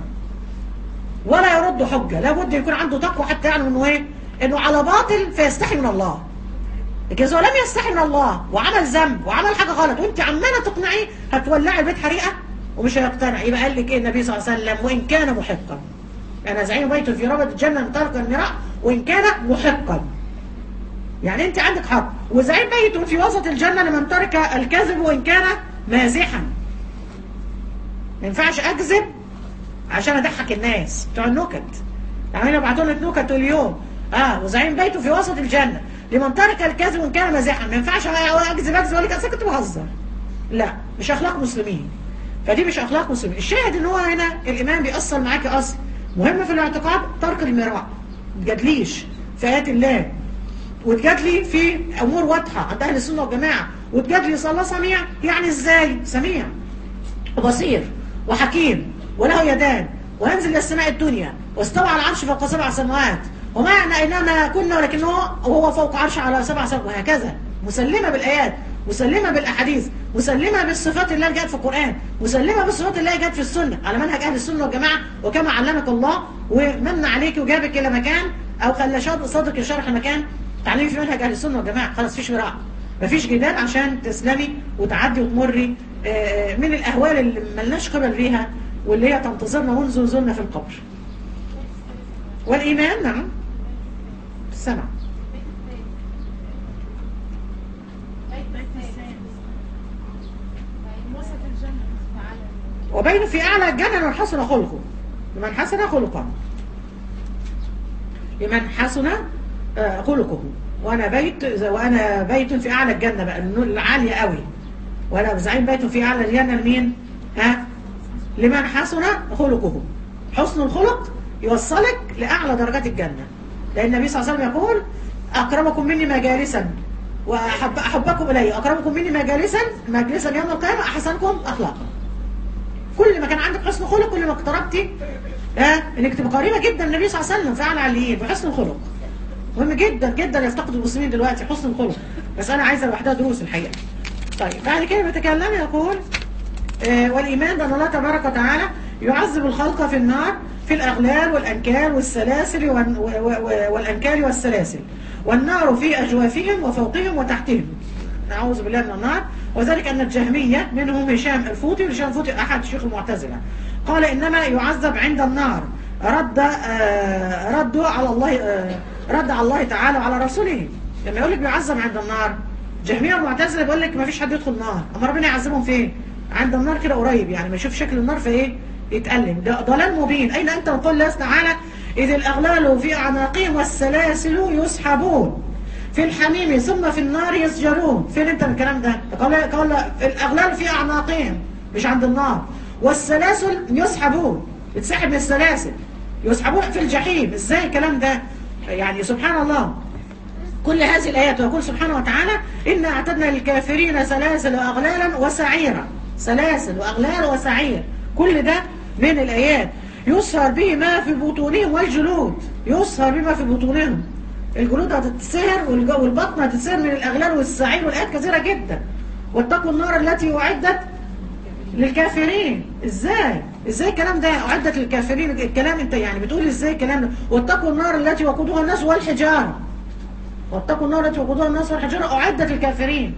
ولا يرد حجه، لابد يكون عنده تقوى حتى يعلم انه ايه؟ انه على باطل فيستحي من الله. لكن اذا لم يستحي من الله وعمل ذنب وعمل حاجه غلط وانت عماله تقنعيه هتولعي البيت حريقه ومش هيقتنع. يبقى قال لك ايه النبي صلى الله عليه وسلم؟ وان كان محقا. انا زعيم بيت في ربد الجنه من ترك المراء وان كان محقا. يعني انت عندك حق. وزعيم بيت في وسط الجنه لمن ترك الكذب وان كان مازحا. ما ينفعش اكذب عشان اضحك الناس بتوع النكت. يعني ابعتوا لك نكت طول اليوم. اه وزعيم بيته في وسط الجنه لمن ترك الكذب وان كان مازحا. ما ينفعش اكذب اكذب اقول لك اصل كنت بهزر. لا، مش اخلاق مسلمين. فدي مش اخلاق مسلمين. الشاهد ان هو هنا الامام بيأصل معاكي اصل مهم في الاعتقاد، ترك المراء. ما تجادليش في ايات الله، وتجادلي في امور واضحه عند اهل السنه والجماعه، وتجادلي صلى الله سميع. يعني ازاي؟ سميع وبصير وحكيم وله يدان وينزل الى السماء الدنيا واستوى على العرش فوق سبع سماوات وما انما كنا ولكنه وهو فوق عرش على سبع سماوات، وهكذا. مسلمه بالايات، مسلمه بالاحاديث، مسلمه بالصفات اللي جاءت في القران، مسلمه بالصفات اللي جاءت في السنه على منهج اهل السنه والجماعه، وكما علمك الله ومن عليك وجابك الى مكان او خلى صدرك يشرح مكان تعليمي في منهج اهل السنه والجماعه. خلاص مفيش مراء، مفيش جدال عشان تسلمي وتعدي وتمري من الاهوال اللي ملناش قبل بيها واللي هي تنتظرنا منذ نزولنا في القبر. والايمان نعم السمع. وبين في اعلى الجنه لمن حسن خلقه، لمن حسن خلقه، لمن حسن خلقه. وانا بيت وانا بيت في اعلى الجنه بقى العاليه قوي، وانا زعيم بيت في اعلى الجنه لمين؟ ها؟ لمن حسن خلقه. حسن الخلق يوصلك لاعلى درجات الجنه، لان النبي صلى الله عليه وسلم يقول اكرمكم مني مجالسا واحب احبكم الي، اكرمكم مني مجالسا مجلسا يوم القيامه احسنكم اخلاقا. كل ما كان عندك حسن خلق كل ما اقتربتي ها انك تبقى قريبه جدا من النبي صلى الله عليه وسلم في اعلى عليين بحسن الخلق. مهم جدا جدا يفتقد المسلمين دلوقتي حسن الخلق، بس انا عايزه لوحدها دروس الحقيقه. طيب بعد كده بيتكلم يقول آه والايمان بان الله تبارك وتعالى يعذب الخلق في النار في الاغلال والانكال والسلاسل والانكال والسلاسل، والنار في اجوافهم وفوقهم وتحتهم، نعوذ بالله من النار. وذلك ان الجهميه منهم هشام الفوطي، وهشام الفوطي احد شيوخ المعتزله قال انما يعذب عند النار رد آه رد على الله آه رد على الله تعالى وعلى رسوله. لما يقول لك بيعذب عند النار، جهميه المعتزله بيقول لك ما فيش حد يدخل النار، اما ربنا يعذبهم فين؟ عند النار كده قريب، يعني ما يشوف شكل النار فايه يتألم. ده ضلال مبين. اين انت وقول الله تعالى اذ الاغلال في اعناقهم والسلاسل يسحبون في الحميم ثم في النار يسجرون. فين انت من الكلام ده؟ قال قال الاغلال في اعناقهم مش عند النار، والسلاسل يسحبون، بتسحب من السلاسل، يسحبون في الجحيم. ازاي الكلام ده؟ يعني سبحان الله. كل هذه الآيات ويقول سبحانه وتعالى إنا أعتدنا للكافرين سلاسل وأغلالا وسعيرا، سلاسل وأغلال وسعير، كل ده من الآيات. يسهر به ما في بطونهم والجلود، يسهر بما في بطونهم، الجلود هتتسهر والبطن هتتسهر من الأغلال والسعير، والآيات كثيرة جدا. واتقوا النار التي أعدت للكافرين. ازاي ازاي الكلام ده أعدت للكافرين؟ الكلام انت يعني بتقول ازاي الكلام ده؟ واتقوا النار التي وقودها الناس والحجارة، واتقوا النار التي وقودها الناس والحجارة أعدت للكافرين.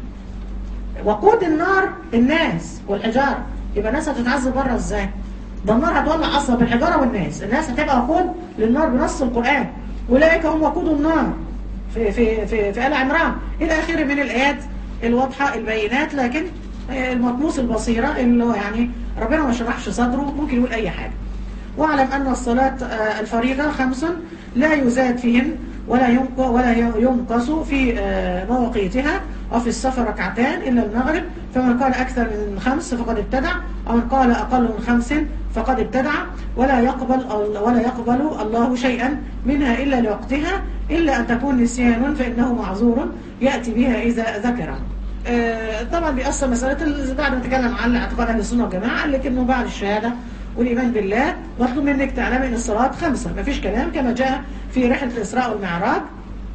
وقود النار الناس والحجارة، يبقى الناس هتتعذب بره ازاي؟ ده النار هتولع اصلا بالحجارة والناس، الناس هتبقى وقود للنار بنص القرآن، أولئك هم وقود النار في في في في آل عمران إلى آخره من الآيات الواضحة البينات. لكن المطموس البصيرة اللي هو يعني ربنا ما شرحش صدره ممكن يقول أي حاجة. واعلم أن الصلاة الفريضة خمس لا يزاد فيهن ولا ولا ينقص في مواقيتها، وفي السفر ركعتان إلا المغرب، فمن قال أكثر من خمس فقد ابتدع، أو من قال أقل من خمس فقد ابتدع. ولا يقبل ولا يقبل الله شيئا منها إلا لوقتها، إلا أن تكون نسيان فإنه معذور يأتي بها إذا ذكره. آه طبعا بيأثر مسألة بعد ما تكلم عن اعتقاد أهل السنة والجماعة، قال لك إنه بعد الشهادة والإيمان بالله مطلوب منك تعلم إن الصلاة خمسة، ما فيش كلام كما جاء في رحلة الإسراء والمعراج.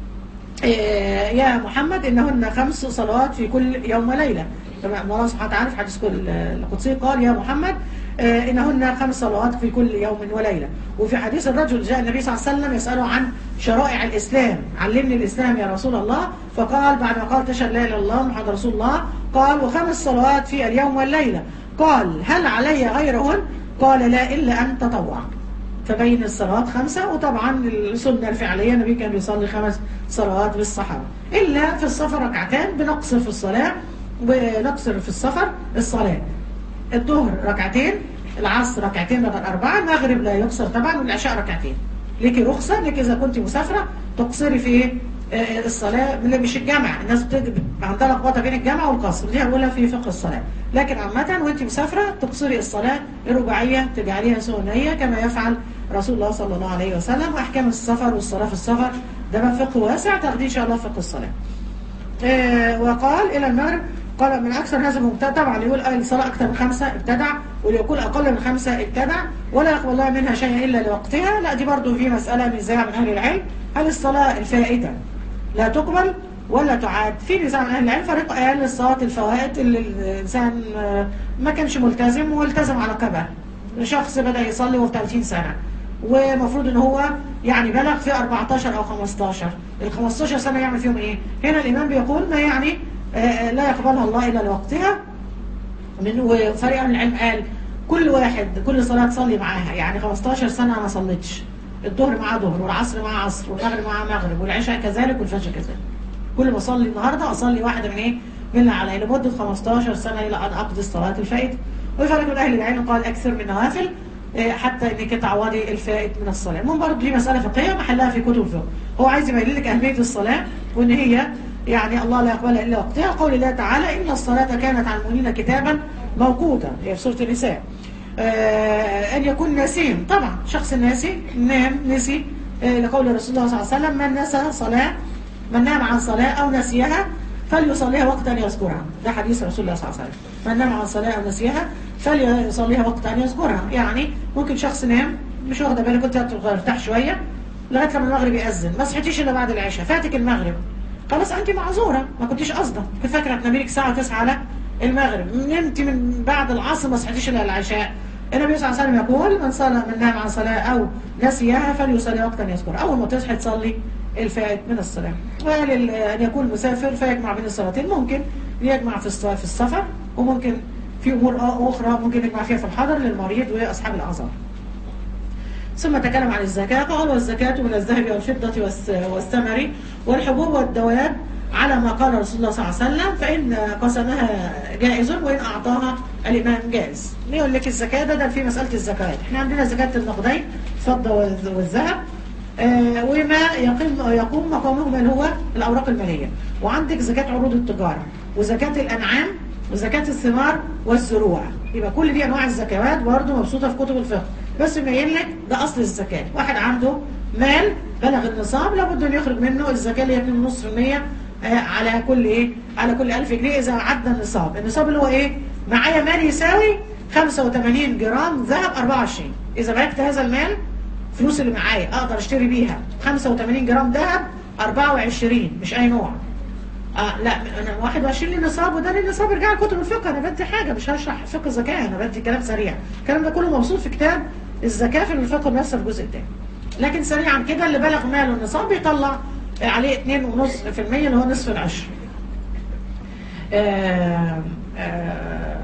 آه يا محمد إنهن خمس صلوات في كل يوم وليلة، كما الله سبحانه وتعالى في حديث القدسي قال يا محمد آه إنهن خمس صلوات في كل يوم وليلة. وفي حديث الرجل جاء النبي صلى الله عليه وسلم يسأله عن شرائع الإسلام، علمني الإسلام يا رسول الله، فقال بعد ما قال تشهد لا إله إلا الله محمد رسول الله، قال وخمس صلوات في اليوم والليلة، قال هل علي غيرهن؟ قال لا إلا أن تطوع. فبين الصلوات خمسة، وطبعا السنة الفعلية النبي كان بيصلي خمس صلوات بالصحابة، إلا في السفر ركعتين بنقصر في الصلاة، ونقصر في السفر الصلاة. الظهر ركعتين، العصر ركعتين بدل أربعة، المغرب لا يقصر طبعا، والعشاء ركعتين. ليكي رخصة لك إذا كنت مسافرة تقصري في الصلاة، مش الجامع، الناس عندها لخبطة بين الجامع والقصر، دي هنقولها في فقه الصلاة. لكن عامة وانت مسافرة تقصري الصلاة الرباعية تجعليها سنية كما يفعل رسول الله صلى الله عليه وسلم. وأحكام السفر والصلاة في السفر ده بقى فقه واسع تاخديه إن شاء الله فقه الصلاة. آه وقال إلى المغرب، قال من أكثر هذا المبتدع، طبعا يقول الصلاة أكثر من خمسة ابتدع، واللي يقول أقل من خمسة ابتدع، ولا يقبل الله منها شيئا إلا لوقتها. لا دي برضو في مسألة نزاع من أهل العلم، هل الصلاة الفائتة لا تقبل ولا تعاد؟ في نزاع من أهل العلم. فريق قال الصلاة الفوائت اللي الإنسان ما كانش ملتزم والتزم على كبر، شخص بدأ يصلي وهو ثلاثين سنة، ومفروض ان هو يعني بلغ في أربعتاشر أو خمستاشر، ال خمستاشر سنة يعمل فيهم ايه؟ هنا الإمام بيقول ما يعني آه لا يقبلها الله إلا لوقتها. من وفريق من العلم قال كل واحد كل صلاة تصلي معاها، يعني خمستاشر سنة ما صليتش، الظهر معاه ظهر، والعصر معاه عصر، والمغرب معاه مغرب، والعشاء كذلك، والفجر كذلك. كل ما اصلي النهارده اصلي واحده من ايه؟ من اللي علي لمده خمستاشر سنه الى ان اقضي الصلاه الفائت. وفريق من اهل العلم قال اكثر من نوافل حتى انك تعوضي الفائت من الصلاه. المهم برضه دي مساله فقهيه محلها في كتب الفقه. هو عايز يبين لك اهميه الصلاه، وان هي يعني الله لا يقبلها الا وقتها. قول الله تعالى ان الصلاه كانت على المؤمنين كتابا موقوتا، هي في سوره النساء. آه أن يكون ناسين، طبعا شخص ناسي نام نسي، آه لقول رسول الله صلى الله عليه وسلم من نسى صلاة من نام عن صلاة أو نسيها فليصليها وقتا يذكرها. ده حديث رسول الله صلى الله عليه وسلم، من نام عن صلاة أو نسيها فليصليها وقتا يذكرها. يعني ممكن شخص نام مش واخده باله، كنت ارتاح شوية لغايه لما المغرب يأذن، ما صحيتيش الا بعد العشاء، فاتك المغرب، خلاص انت معذوره، ما كنتيش قاصده، كنت فاكره هتنامي لك ساعه وتصحى على المغرب، نمتي من بعد العصر ما صحيتيش الا العشاء. النبي صلى الله عليه وسلم يقول: من صلى من نام عن صلاه او نسيها فليصلي وقتا يذكر، اول ما تصحي تصلي الفائت من الصلاه. وقال ان يكون مسافر فيجمع بين الصلاتين، ممكن يجمع في في السفر، وممكن في امور اخرى ممكن يجمع فيها في الحضر للمريض واصحاب الاعذار. ثم تكلم عن الزكاة، قال: والزكاة من الذهب والفضة والثمر والحبوب والدواب على ما قال رسول الله صلى الله عليه وسلم، فإن قسمها جائز وإن أعطاها الإمام جائز. يقول لك الزكاة ده, ده في مسألة الزكاة، احنا عندنا زكاة النقدين الفضة والذهب، آه وما يقوم يقوم مقامهما اللي هو الأوراق المالية، وعندك زكاة عروض التجارة وزكاة الأنعام وزكاة الثمار والزروع. يبقى كل دي أنواع الزكوات برضه مبسوطة في كتب الفقه، بس مبين لك ده أصل الزكاة. واحد عنده مال بلغ النصاب لابد أن يخرج منه الزكاة اللي هي اتنين ونص في المية على كل إيه؟ على كل ألف جنيه إذا عدى النصاب. النصاب اللي هو إيه؟ معايا مال يساوي خمسة وثمانين جرام ذهب أربعة وعشرين، إذا بلغت هذا المال فلوس اللي معايا أقدر أشتري بيها خمسة وثمانين جرام ذهب أربعة وعشرين، مش أي نوع. آه لا انا واحد وعشرين للنصاب، وده للنصاب ارجع لكتب الفقه، انا بدي حاجه مش هشرح فقه الزكاه، انا بدي كلام سريع. الكلام ده كله موصول في كتاب الزكاه في الفقه الميسر الجزء الثاني. لكن سريعا كده اللي بلغ ماله النصاب بيطلع عليه اتنين ونص في المية اللي هو نصف العشر. آه آه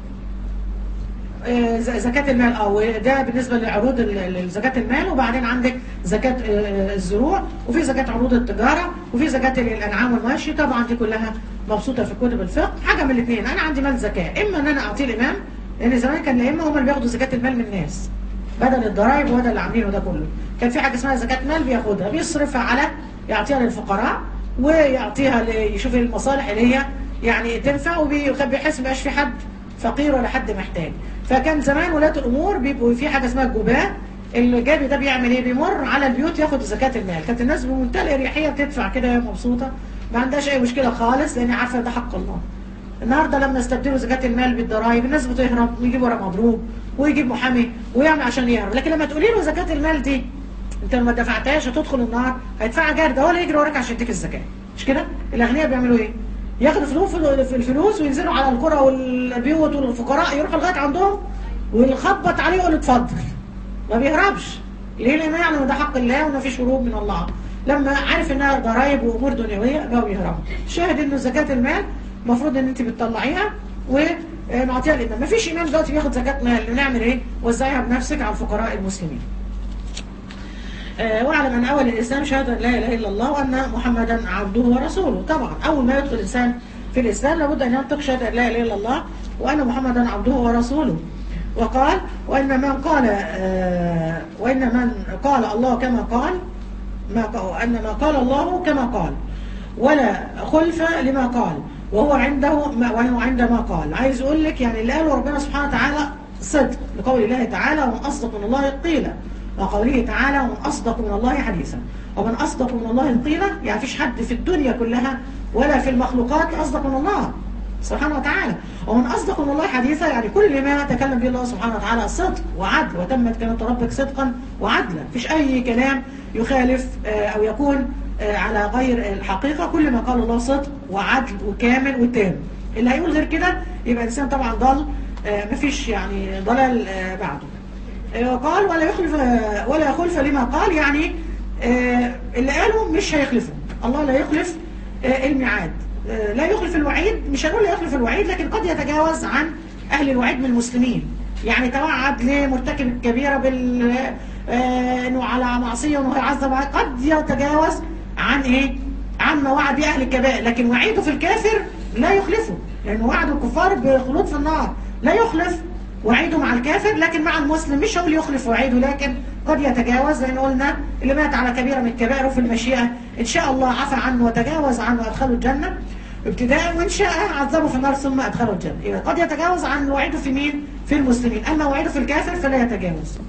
زكاة المال، اه ده بالنسبة لعروض زكاة المال. وبعدين عندك زكاة الزروع، وفي زكاة عروض التجارة، وفي زكاة الأنعام والمواشي. طبعا دي كلها مبسوطة في كتب الفقه. حاجة من الاثنين، أنا عندي مال زكاة، إما إن أنا أعطيه الإمام، لأن زمان كان الأئمة هم اللي بياخدوا زكاة المال من الناس بدل الضرائب وده اللي عاملينه ده كله. كان في حاجة اسمها زكاة مال بياخدها بيصرفها على يعطيها للفقراء ويعطيها يشوف المصالح اللي هي يعني تنفع، وبيحس ما يبقاش في حد فقير ولا حد محتاج. فكان زمان ولاة الأمور بيبقوا في حاجة اسمها الجباة، الجابي ده بيعمل ايه؟ بيمر على البيوت ياخد زكاة المال. كانت الناس بمنتهى الاريحية بتدفع كده مبسوطة، ما عندهاش أي مشكلة خالص، لأن عارفة ده حق الله. النهارده لما استبدلوا زكاة المال بالضرائب الناس بتهرب ويجيب ورق مضروب ويجيب محامي ويعمل عشان يهرب. لكن لما تقولي له زكاة المال دي انت لما دفعتهاش هتدخل النار، هيدفعها جارده ولا يجري وراك عشان يديك الزكاة. مش كده؟ الأغنياء بيعملوا ايه؟ ياخدوا فلوس في الفلوس وينزلوا على القرى والبيوت والفقراء، يروحوا لغايه عندهم ويخبط عليه ويقول اتفضل. ما بيهربش. ليه؟ لانه يعلم ده حق الله وما فيش هروب من الله. لما عارف انها ضرايب وامور دنيويه بقوا بيهربوا. شاهد انه زكاه المال المفروض ان انت بتطلعيها ونعطيها للامام. ما فيش امام دلوقتي بياخد زكاه مال، نعمل ايه؟ وزعيها بنفسك على الفقراء المسلمين. واعلم ان اول الاسلام شهاده ان لا اله الا الله وان محمدا عبده ورسوله. طبعا اول ما يدخل الانسان في الاسلام لابد ان ينطق شهاده ان لا اله الا الله وان محمدا عبده ورسوله. وقال: وان من قال آه وان من قال الله كما قال ما ان ما قال الله كما قال ولا خلف لما قال وهو عنده وهو عند ما قال. عايز يقول لك يعني اللي قاله ربنا سبحانه وتعالى صدق، لقول الله تعالى: ومن اصدق من الله قيلا، وقوله تعالى: ومن أصدق من الله حديثا. ومن أصدق من الله قيلا يعني فيش حد في الدنيا كلها ولا في المخلوقات أصدق من الله سبحانه وتعالى. ومن أصدق من الله حديثا يعني كل ما تكلم به الله سبحانه وتعالى صدق وعدل، وتمت كلمة ربك صدقا وعدلا. فيش أي كلام يخالف أو يكون على غير الحقيقة، كل ما قال الله صدق وعدل وكامل وتام. اللي هيقول غير كده يبقى الإنسان طبعا ضل، مفيش يعني ضلال بعده. قال: ولا يخلف ولا يخلف لما قال، يعني اللي قاله مش هيخلفه. الله لا يخلف الميعاد، لا يخلف الوعيد. مش هنقول لا يخلف الوعيد، لكن قد يتجاوز عن أهل الوعيد من المسلمين. يعني توعد لمرتكب الكبيرة بال انه على معصية وانه هيعذب، قد يتجاوز عن ايه؟ عن ما وعد بأهل الكبائر، لكن وعيده في الكافر لا يخلفه، لأنه وعد الكفار بخلود في النار لا يخلف وعيده مع الكافر. لكن مع المسلم مش هقول يخلف وعيده، لكن قد يتجاوز، لأن قلنا اللي مات على كبيرة من الكبائر وفي المشيئة إن شاء الله عفى عنه وتجاوز عنه وأدخله الجنة ابتداء، وإن شاء عذبه في النار ثم أدخله الجنة. إذا قد يتجاوز عن وعيده في مين؟ في المسلمين. أما وعيده في الكافر فلا يتجاوز.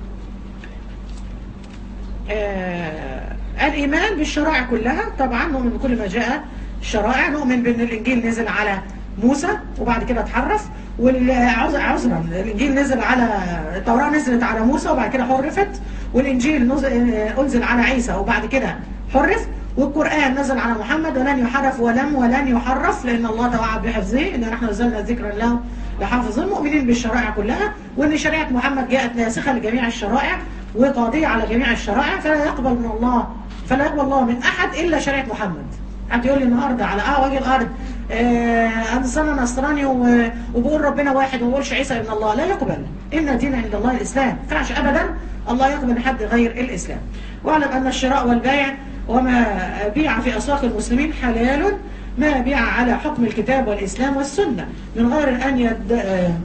آه الإيمان بالشرائع كلها، طبعا نؤمن بكل ما جاء الشرائع. نؤمن بأن الإنجيل نزل على موسى وبعد كده اتحرف، والعذرا الإنجيل نزل على التوراة نزلت على موسى وبعد كده حرفت، والإنجيل نزل أنزل على عيسى وبعد كده حرف، والقرآن نزل على محمد ولن يحرف ولم ولن يحرف، لأن الله توعد بحفظه إن نحن نزلنا ذكرا له لحافظ المؤمنين بالشرائع كلها، وإن شريعة محمد جاءت ناسخة لجميع الشرائع وقاضية على جميع الشرائع، فلا يقبل من الله فلا يقبل الله من أحد إلا شريعة محمد. حد يقول لي النهارده على اه وجه الارض آه انا نصراني وبقول ربنا واحد وما بقولش عيسى ابن الله، لا يقبل. ان الدين عند الله الاسلام، ما ينفعش ابدا الله يقبل من حد غير الاسلام. واعلم ان الشراء والبيع وما بيع في اسواق المسلمين حلال ما بيع على حكم الكتاب والاسلام والسنه، من غير ان يد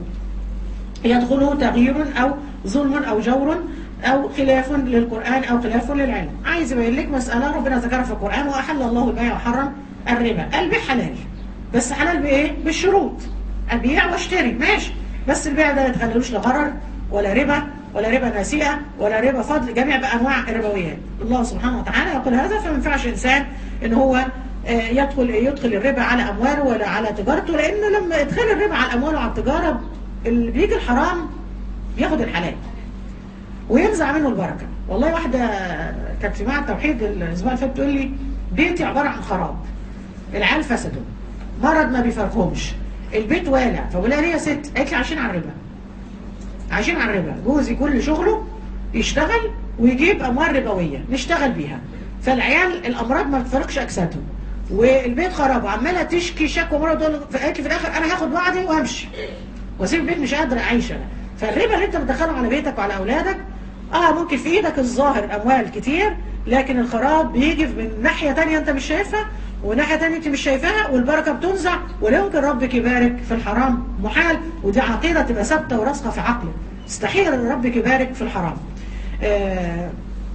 يدخله تغيير او ظلم او جور أو خلاف للقرآن أو خلاف للعلم. عايز يبين لك مسألة ربنا ذكرها في القرآن: وأحل الله البيع وحرم الربا. البيع حلال، بس حلال بإيه؟ بالشروط. أبيع واشتري ماشي، بس البيع ده ما يتخللوش لغرر ولا ربا ولا ربا نسيئة ولا ربا فضل، جميع بأنواع الربويات. الله سبحانه وتعالى يقول هذا، فما ينفعش إنسان إن هو يدخل يدخل الربا على أمواله ولا على تجارته، لأن لما يدخل الربا على الأموال وعلى التجارة اللي بيجي الحرام ياخد الحلال وينزع منه البركة. والله واحدة كانت في معهد التوحيد الأسبوع اللي فات تقول لي بيتي عبارة عن خراب، العيال فسدوا، مرض ما بيفرقهمش، البيت والع. فبقول لها ليه يا ست؟ قالت لي عايشين على الربا. عايشين على الربا، جوزي كل شغله يشتغل ويجيب أموال ربوية نشتغل بيها، فالعيال الأمراض ما بتفرقش أجسادهم، والبيت خراب وعمالة تشكي شكوى مرض. قالت لي في الآخر أنا هاخد وعدي وأمشي وأسيب البيت، مش قادرة أعيش أنا. فالربا اللي أنت بتدخله على بيتك وعلى أولادك اه ممكن في ايدك الظاهر اموال كتير، لكن الخراب بيجي من ناحية تانية انت مش شايفها، وناحية تانية انت مش شايفاها، والبركة بتنزع، ولا يمكن ربك يبارك في الحرام، محال. ودي عقيدة تبقى ثابتة وراسخة في عقلك، استحيل ان ربك يبارك في الحرام. آه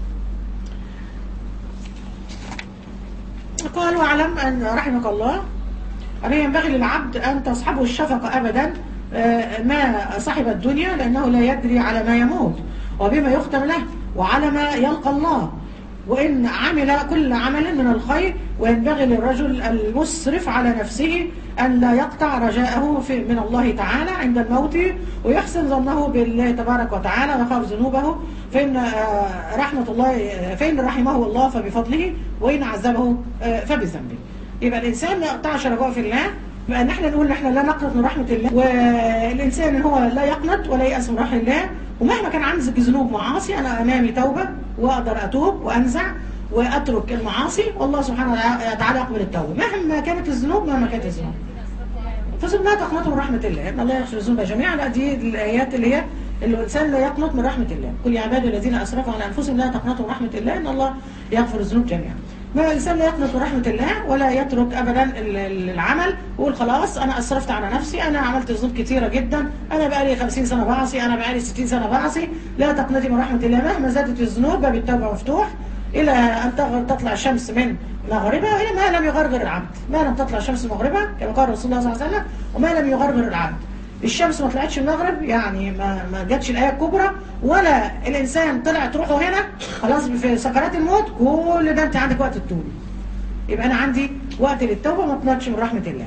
قال: واعلم ان رحمك الله أن ينبغي للعبد ان تصحبه الشفقة ابدا آه ما صاحب الدنيا، لانه لا يدري على ما يموت وبما يختم له وعلى ما يلقى الله، وإن عمل كل عمل من الخير. وينبغي للرجل المسرف على نفسه أن لا يقطع رجاءه في من الله تعالى عند الموت، ويحسن ظنه بالله تبارك وتعالى ويخاف ذنوبه، فإن رحمة الله فإن رحمه الله فبفضله، وإن عذبه فبذنبه. يبقى الإنسان ما يقطعش رجاءه في الله، بأن احنا نقول احنا لا نقنط من رحمة الله، والإنسان هو لا يقنط ولا يأس من رحمة الله. ومهما كان عندك ذنوب معاصي، أنا أمامي توبة وأقدر أتوب وأنزع وأترك المعاصي، والله سبحانه وتعالى يقبل التوبة مهما كانت الذنوب. مهما كانت الذنوب فسب لا تقنطوا من رحمة الله، إن الله يغفر الذنوب جميعا. دي الآيات اللي هي اللي الإنسان لا يقنط من رحمة الله. قل يا عبادي الذين أسرفوا على أنفسهم لا تقنطوا من رحمة الله، إن الله يغفر الذنوب جميعا. ما الإنسان لا يقنط من رحمة الله ولا يترك أبدا العمل ويقول خلاص أنا أسرفت على نفسي، أنا عملت ذنوب كثيرة جدا، أنا بقالي خمسين سنة بعصي، أنا بقالي ستين سنة بعصي. لا تقنطي من رحمة الله، مهما زادت الذنوب باب التوبة مفتوح إلى أن تطلع الشمس من مغربها، إلى ما لم يغرغر العبد. ما لم تطلع الشمس مغربها كما قال رسول الله صلى الله عليه وسلم، وما لم يغرغر العبد. الشمس ما طلعتش المغرب يعني ما ما جاتش الآية الكبرى، ولا الإنسان طلعت روحه هنا خلاص في سكرات الموت، كل ده أنت عندك وقت التوبة. يبقى أنا عندي وقت للتوبة، ما طلعتش من رحمة الله.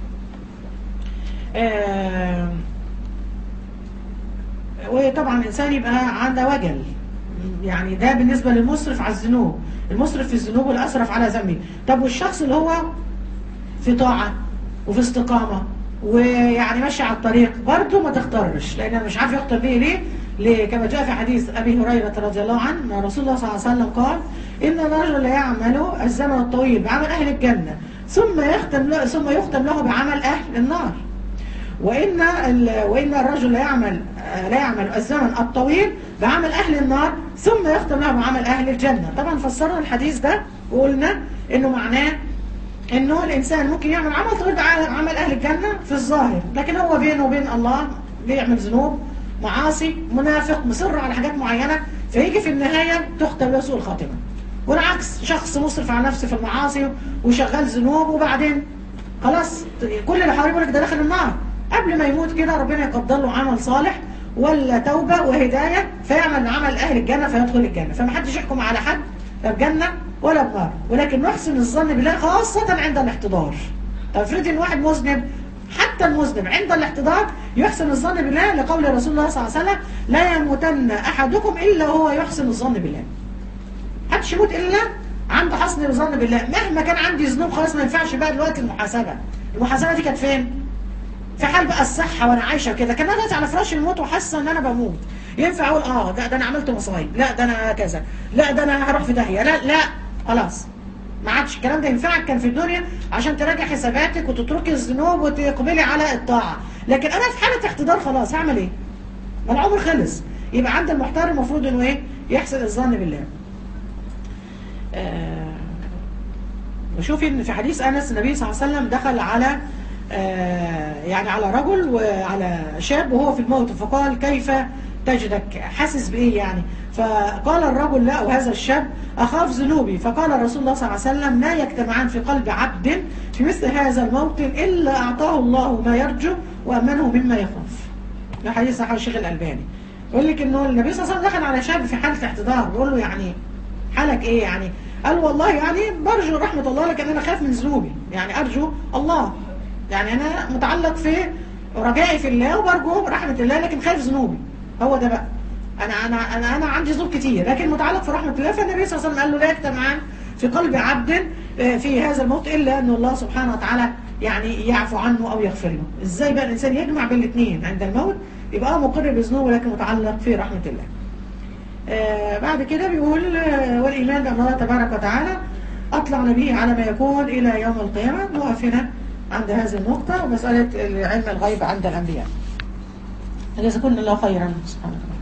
آه وطبعا الإنسان يبقى عنده وجل، يعني ده بالنسبة للمسرف على الذنوب، المسرف في الذنوب والأسرف على ذنبه. طب والشخص اللي هو في طاعة وفي استقامة ويعني ماشي على الطريق، برضه ما تختارش، لأن أنا مش عارف يختار بيه ليه؟ ليه؟ كما جاء في حديث أبي هريرة رضي الله عنه، رسول الله صلى الله عليه وسلم قال: إن الرجل يعمل الزمن الطويل بعمل أهل الجنة، ثم يختم له ثم يختم له بعمل أهل النار. وإن وإن الرجل لا يعمل لا يعمل الزمن الطويل بعمل أهل النار، ثم يختم له بعمل أهل الجنة. طبعا فسرنا الحديث ده وقلنا إنه معناه إنه الإنسان ممكن يعمل عمل طويل بعمل أهل الجنة في الظاهر، لكن هو بينه وبين الله بيعمل ذنوب معاصي، منافق، مصر على حاجات معينة، فيجي في النهاية تختم له سوء الخاتمة. والعكس، شخص مسرف على نفسه في المعاصي وشغال ذنوب، وبعدين خلاص كل اللي حواليه يقول لك ده داخل النار، قبل ما يموت كده ربنا يقدر له عمل صالح ولا توبة وهداية فيعمل عمل أهل الجنة فيدخل الجنة. فمحدش يحكم على حد لا بجنة ولا بنار، ولكن نحسن الظن بالله خاصة عند الاحتضار. طب افرضي ان واحد مذنب حتى حتى المذنب عند الاحتضار يحسن الظن بالله، لقول رسول الله صلى الله عليه وسلم لا يموتن احدكم الا هو يحسن الظن بالله. محدش يموت الا عنده حسن الظن بالله. مهما كان عندي ذنوب خلاص ما ينفعش بقى دلوقتي المحاسبه. المحاسبه دي كانت فين؟ في حال بقى الصحه وانا عايشه كده، كان انا دلوقتي على فراش الموت وحاسه ان انا بموت، ينفع اقول اه ده, ده انا عملت مصايب، لا ده انا كذا، لا ده انا هروح في داهيه، لا لا خلاص ما عادش الكلام ده ينفعك. كان في الدنيا عشان تراجع حساباتك وتتركي الذنوب وتقبلي على الطاعه، لكن انا في حاله احتضار خلاص هعمل ايه؟ ما العمر خلص. يبقى عند المحتار المفروض انه ايه؟ يحسن الظن بالله. آه وشوفي ان في حديث انس النبي صلى الله عليه وسلم دخل على آه يعني على رجل وعلى شاب وهو في الموت، فقال كيف تجدك؟ حاسس بايه يعني؟ فقال الرجل لا وهذا الشاب اخاف ذنوبي. فقال رسول الله صلى الله عليه وسلم لا يجتمعان في قلب عبد في مثل هذا الموطن الا اعطاه الله ما يرجو وامنه مما يخاف. ده حديث صحيح الشيخ الالباني. يقول لك انه النبي صلى الله عليه وسلم دخل على شاب في حاله احتضار، بيقول له يعني حالك ايه يعني؟ قال والله يعني برجو رحمه الله لكن انا خايف من ذنوبي، يعني ارجو الله، يعني انا متعلق في رجائي في الله وبرجو رحمه الله لكن خايف ذنوبي. هو ده بقى انا انا انا انا عندي ذنوب كتير لكن متعلق في رحمه الله. فالنبي صلى الله عليه وسلم قال له لا يجتمعان في قلب عبد في هذا الموت الا ان الله سبحانه وتعالى يعني يعفو عنه او يغفر له. ازاي بقى الانسان يجمع بين الاثنين عند الموت؟ يبقى مقر بذنوبه لكن متعلق في رحمه الله. آه بعد كده بيقول آه والايمان بان الله تبارك وتعالى اطلعنا به على ما يكون الى يوم القيامه. نقف هنا عند هذه النقطه ومساله علم الغيب عند الانبياء. جزاكم الله خيرا. سبحانه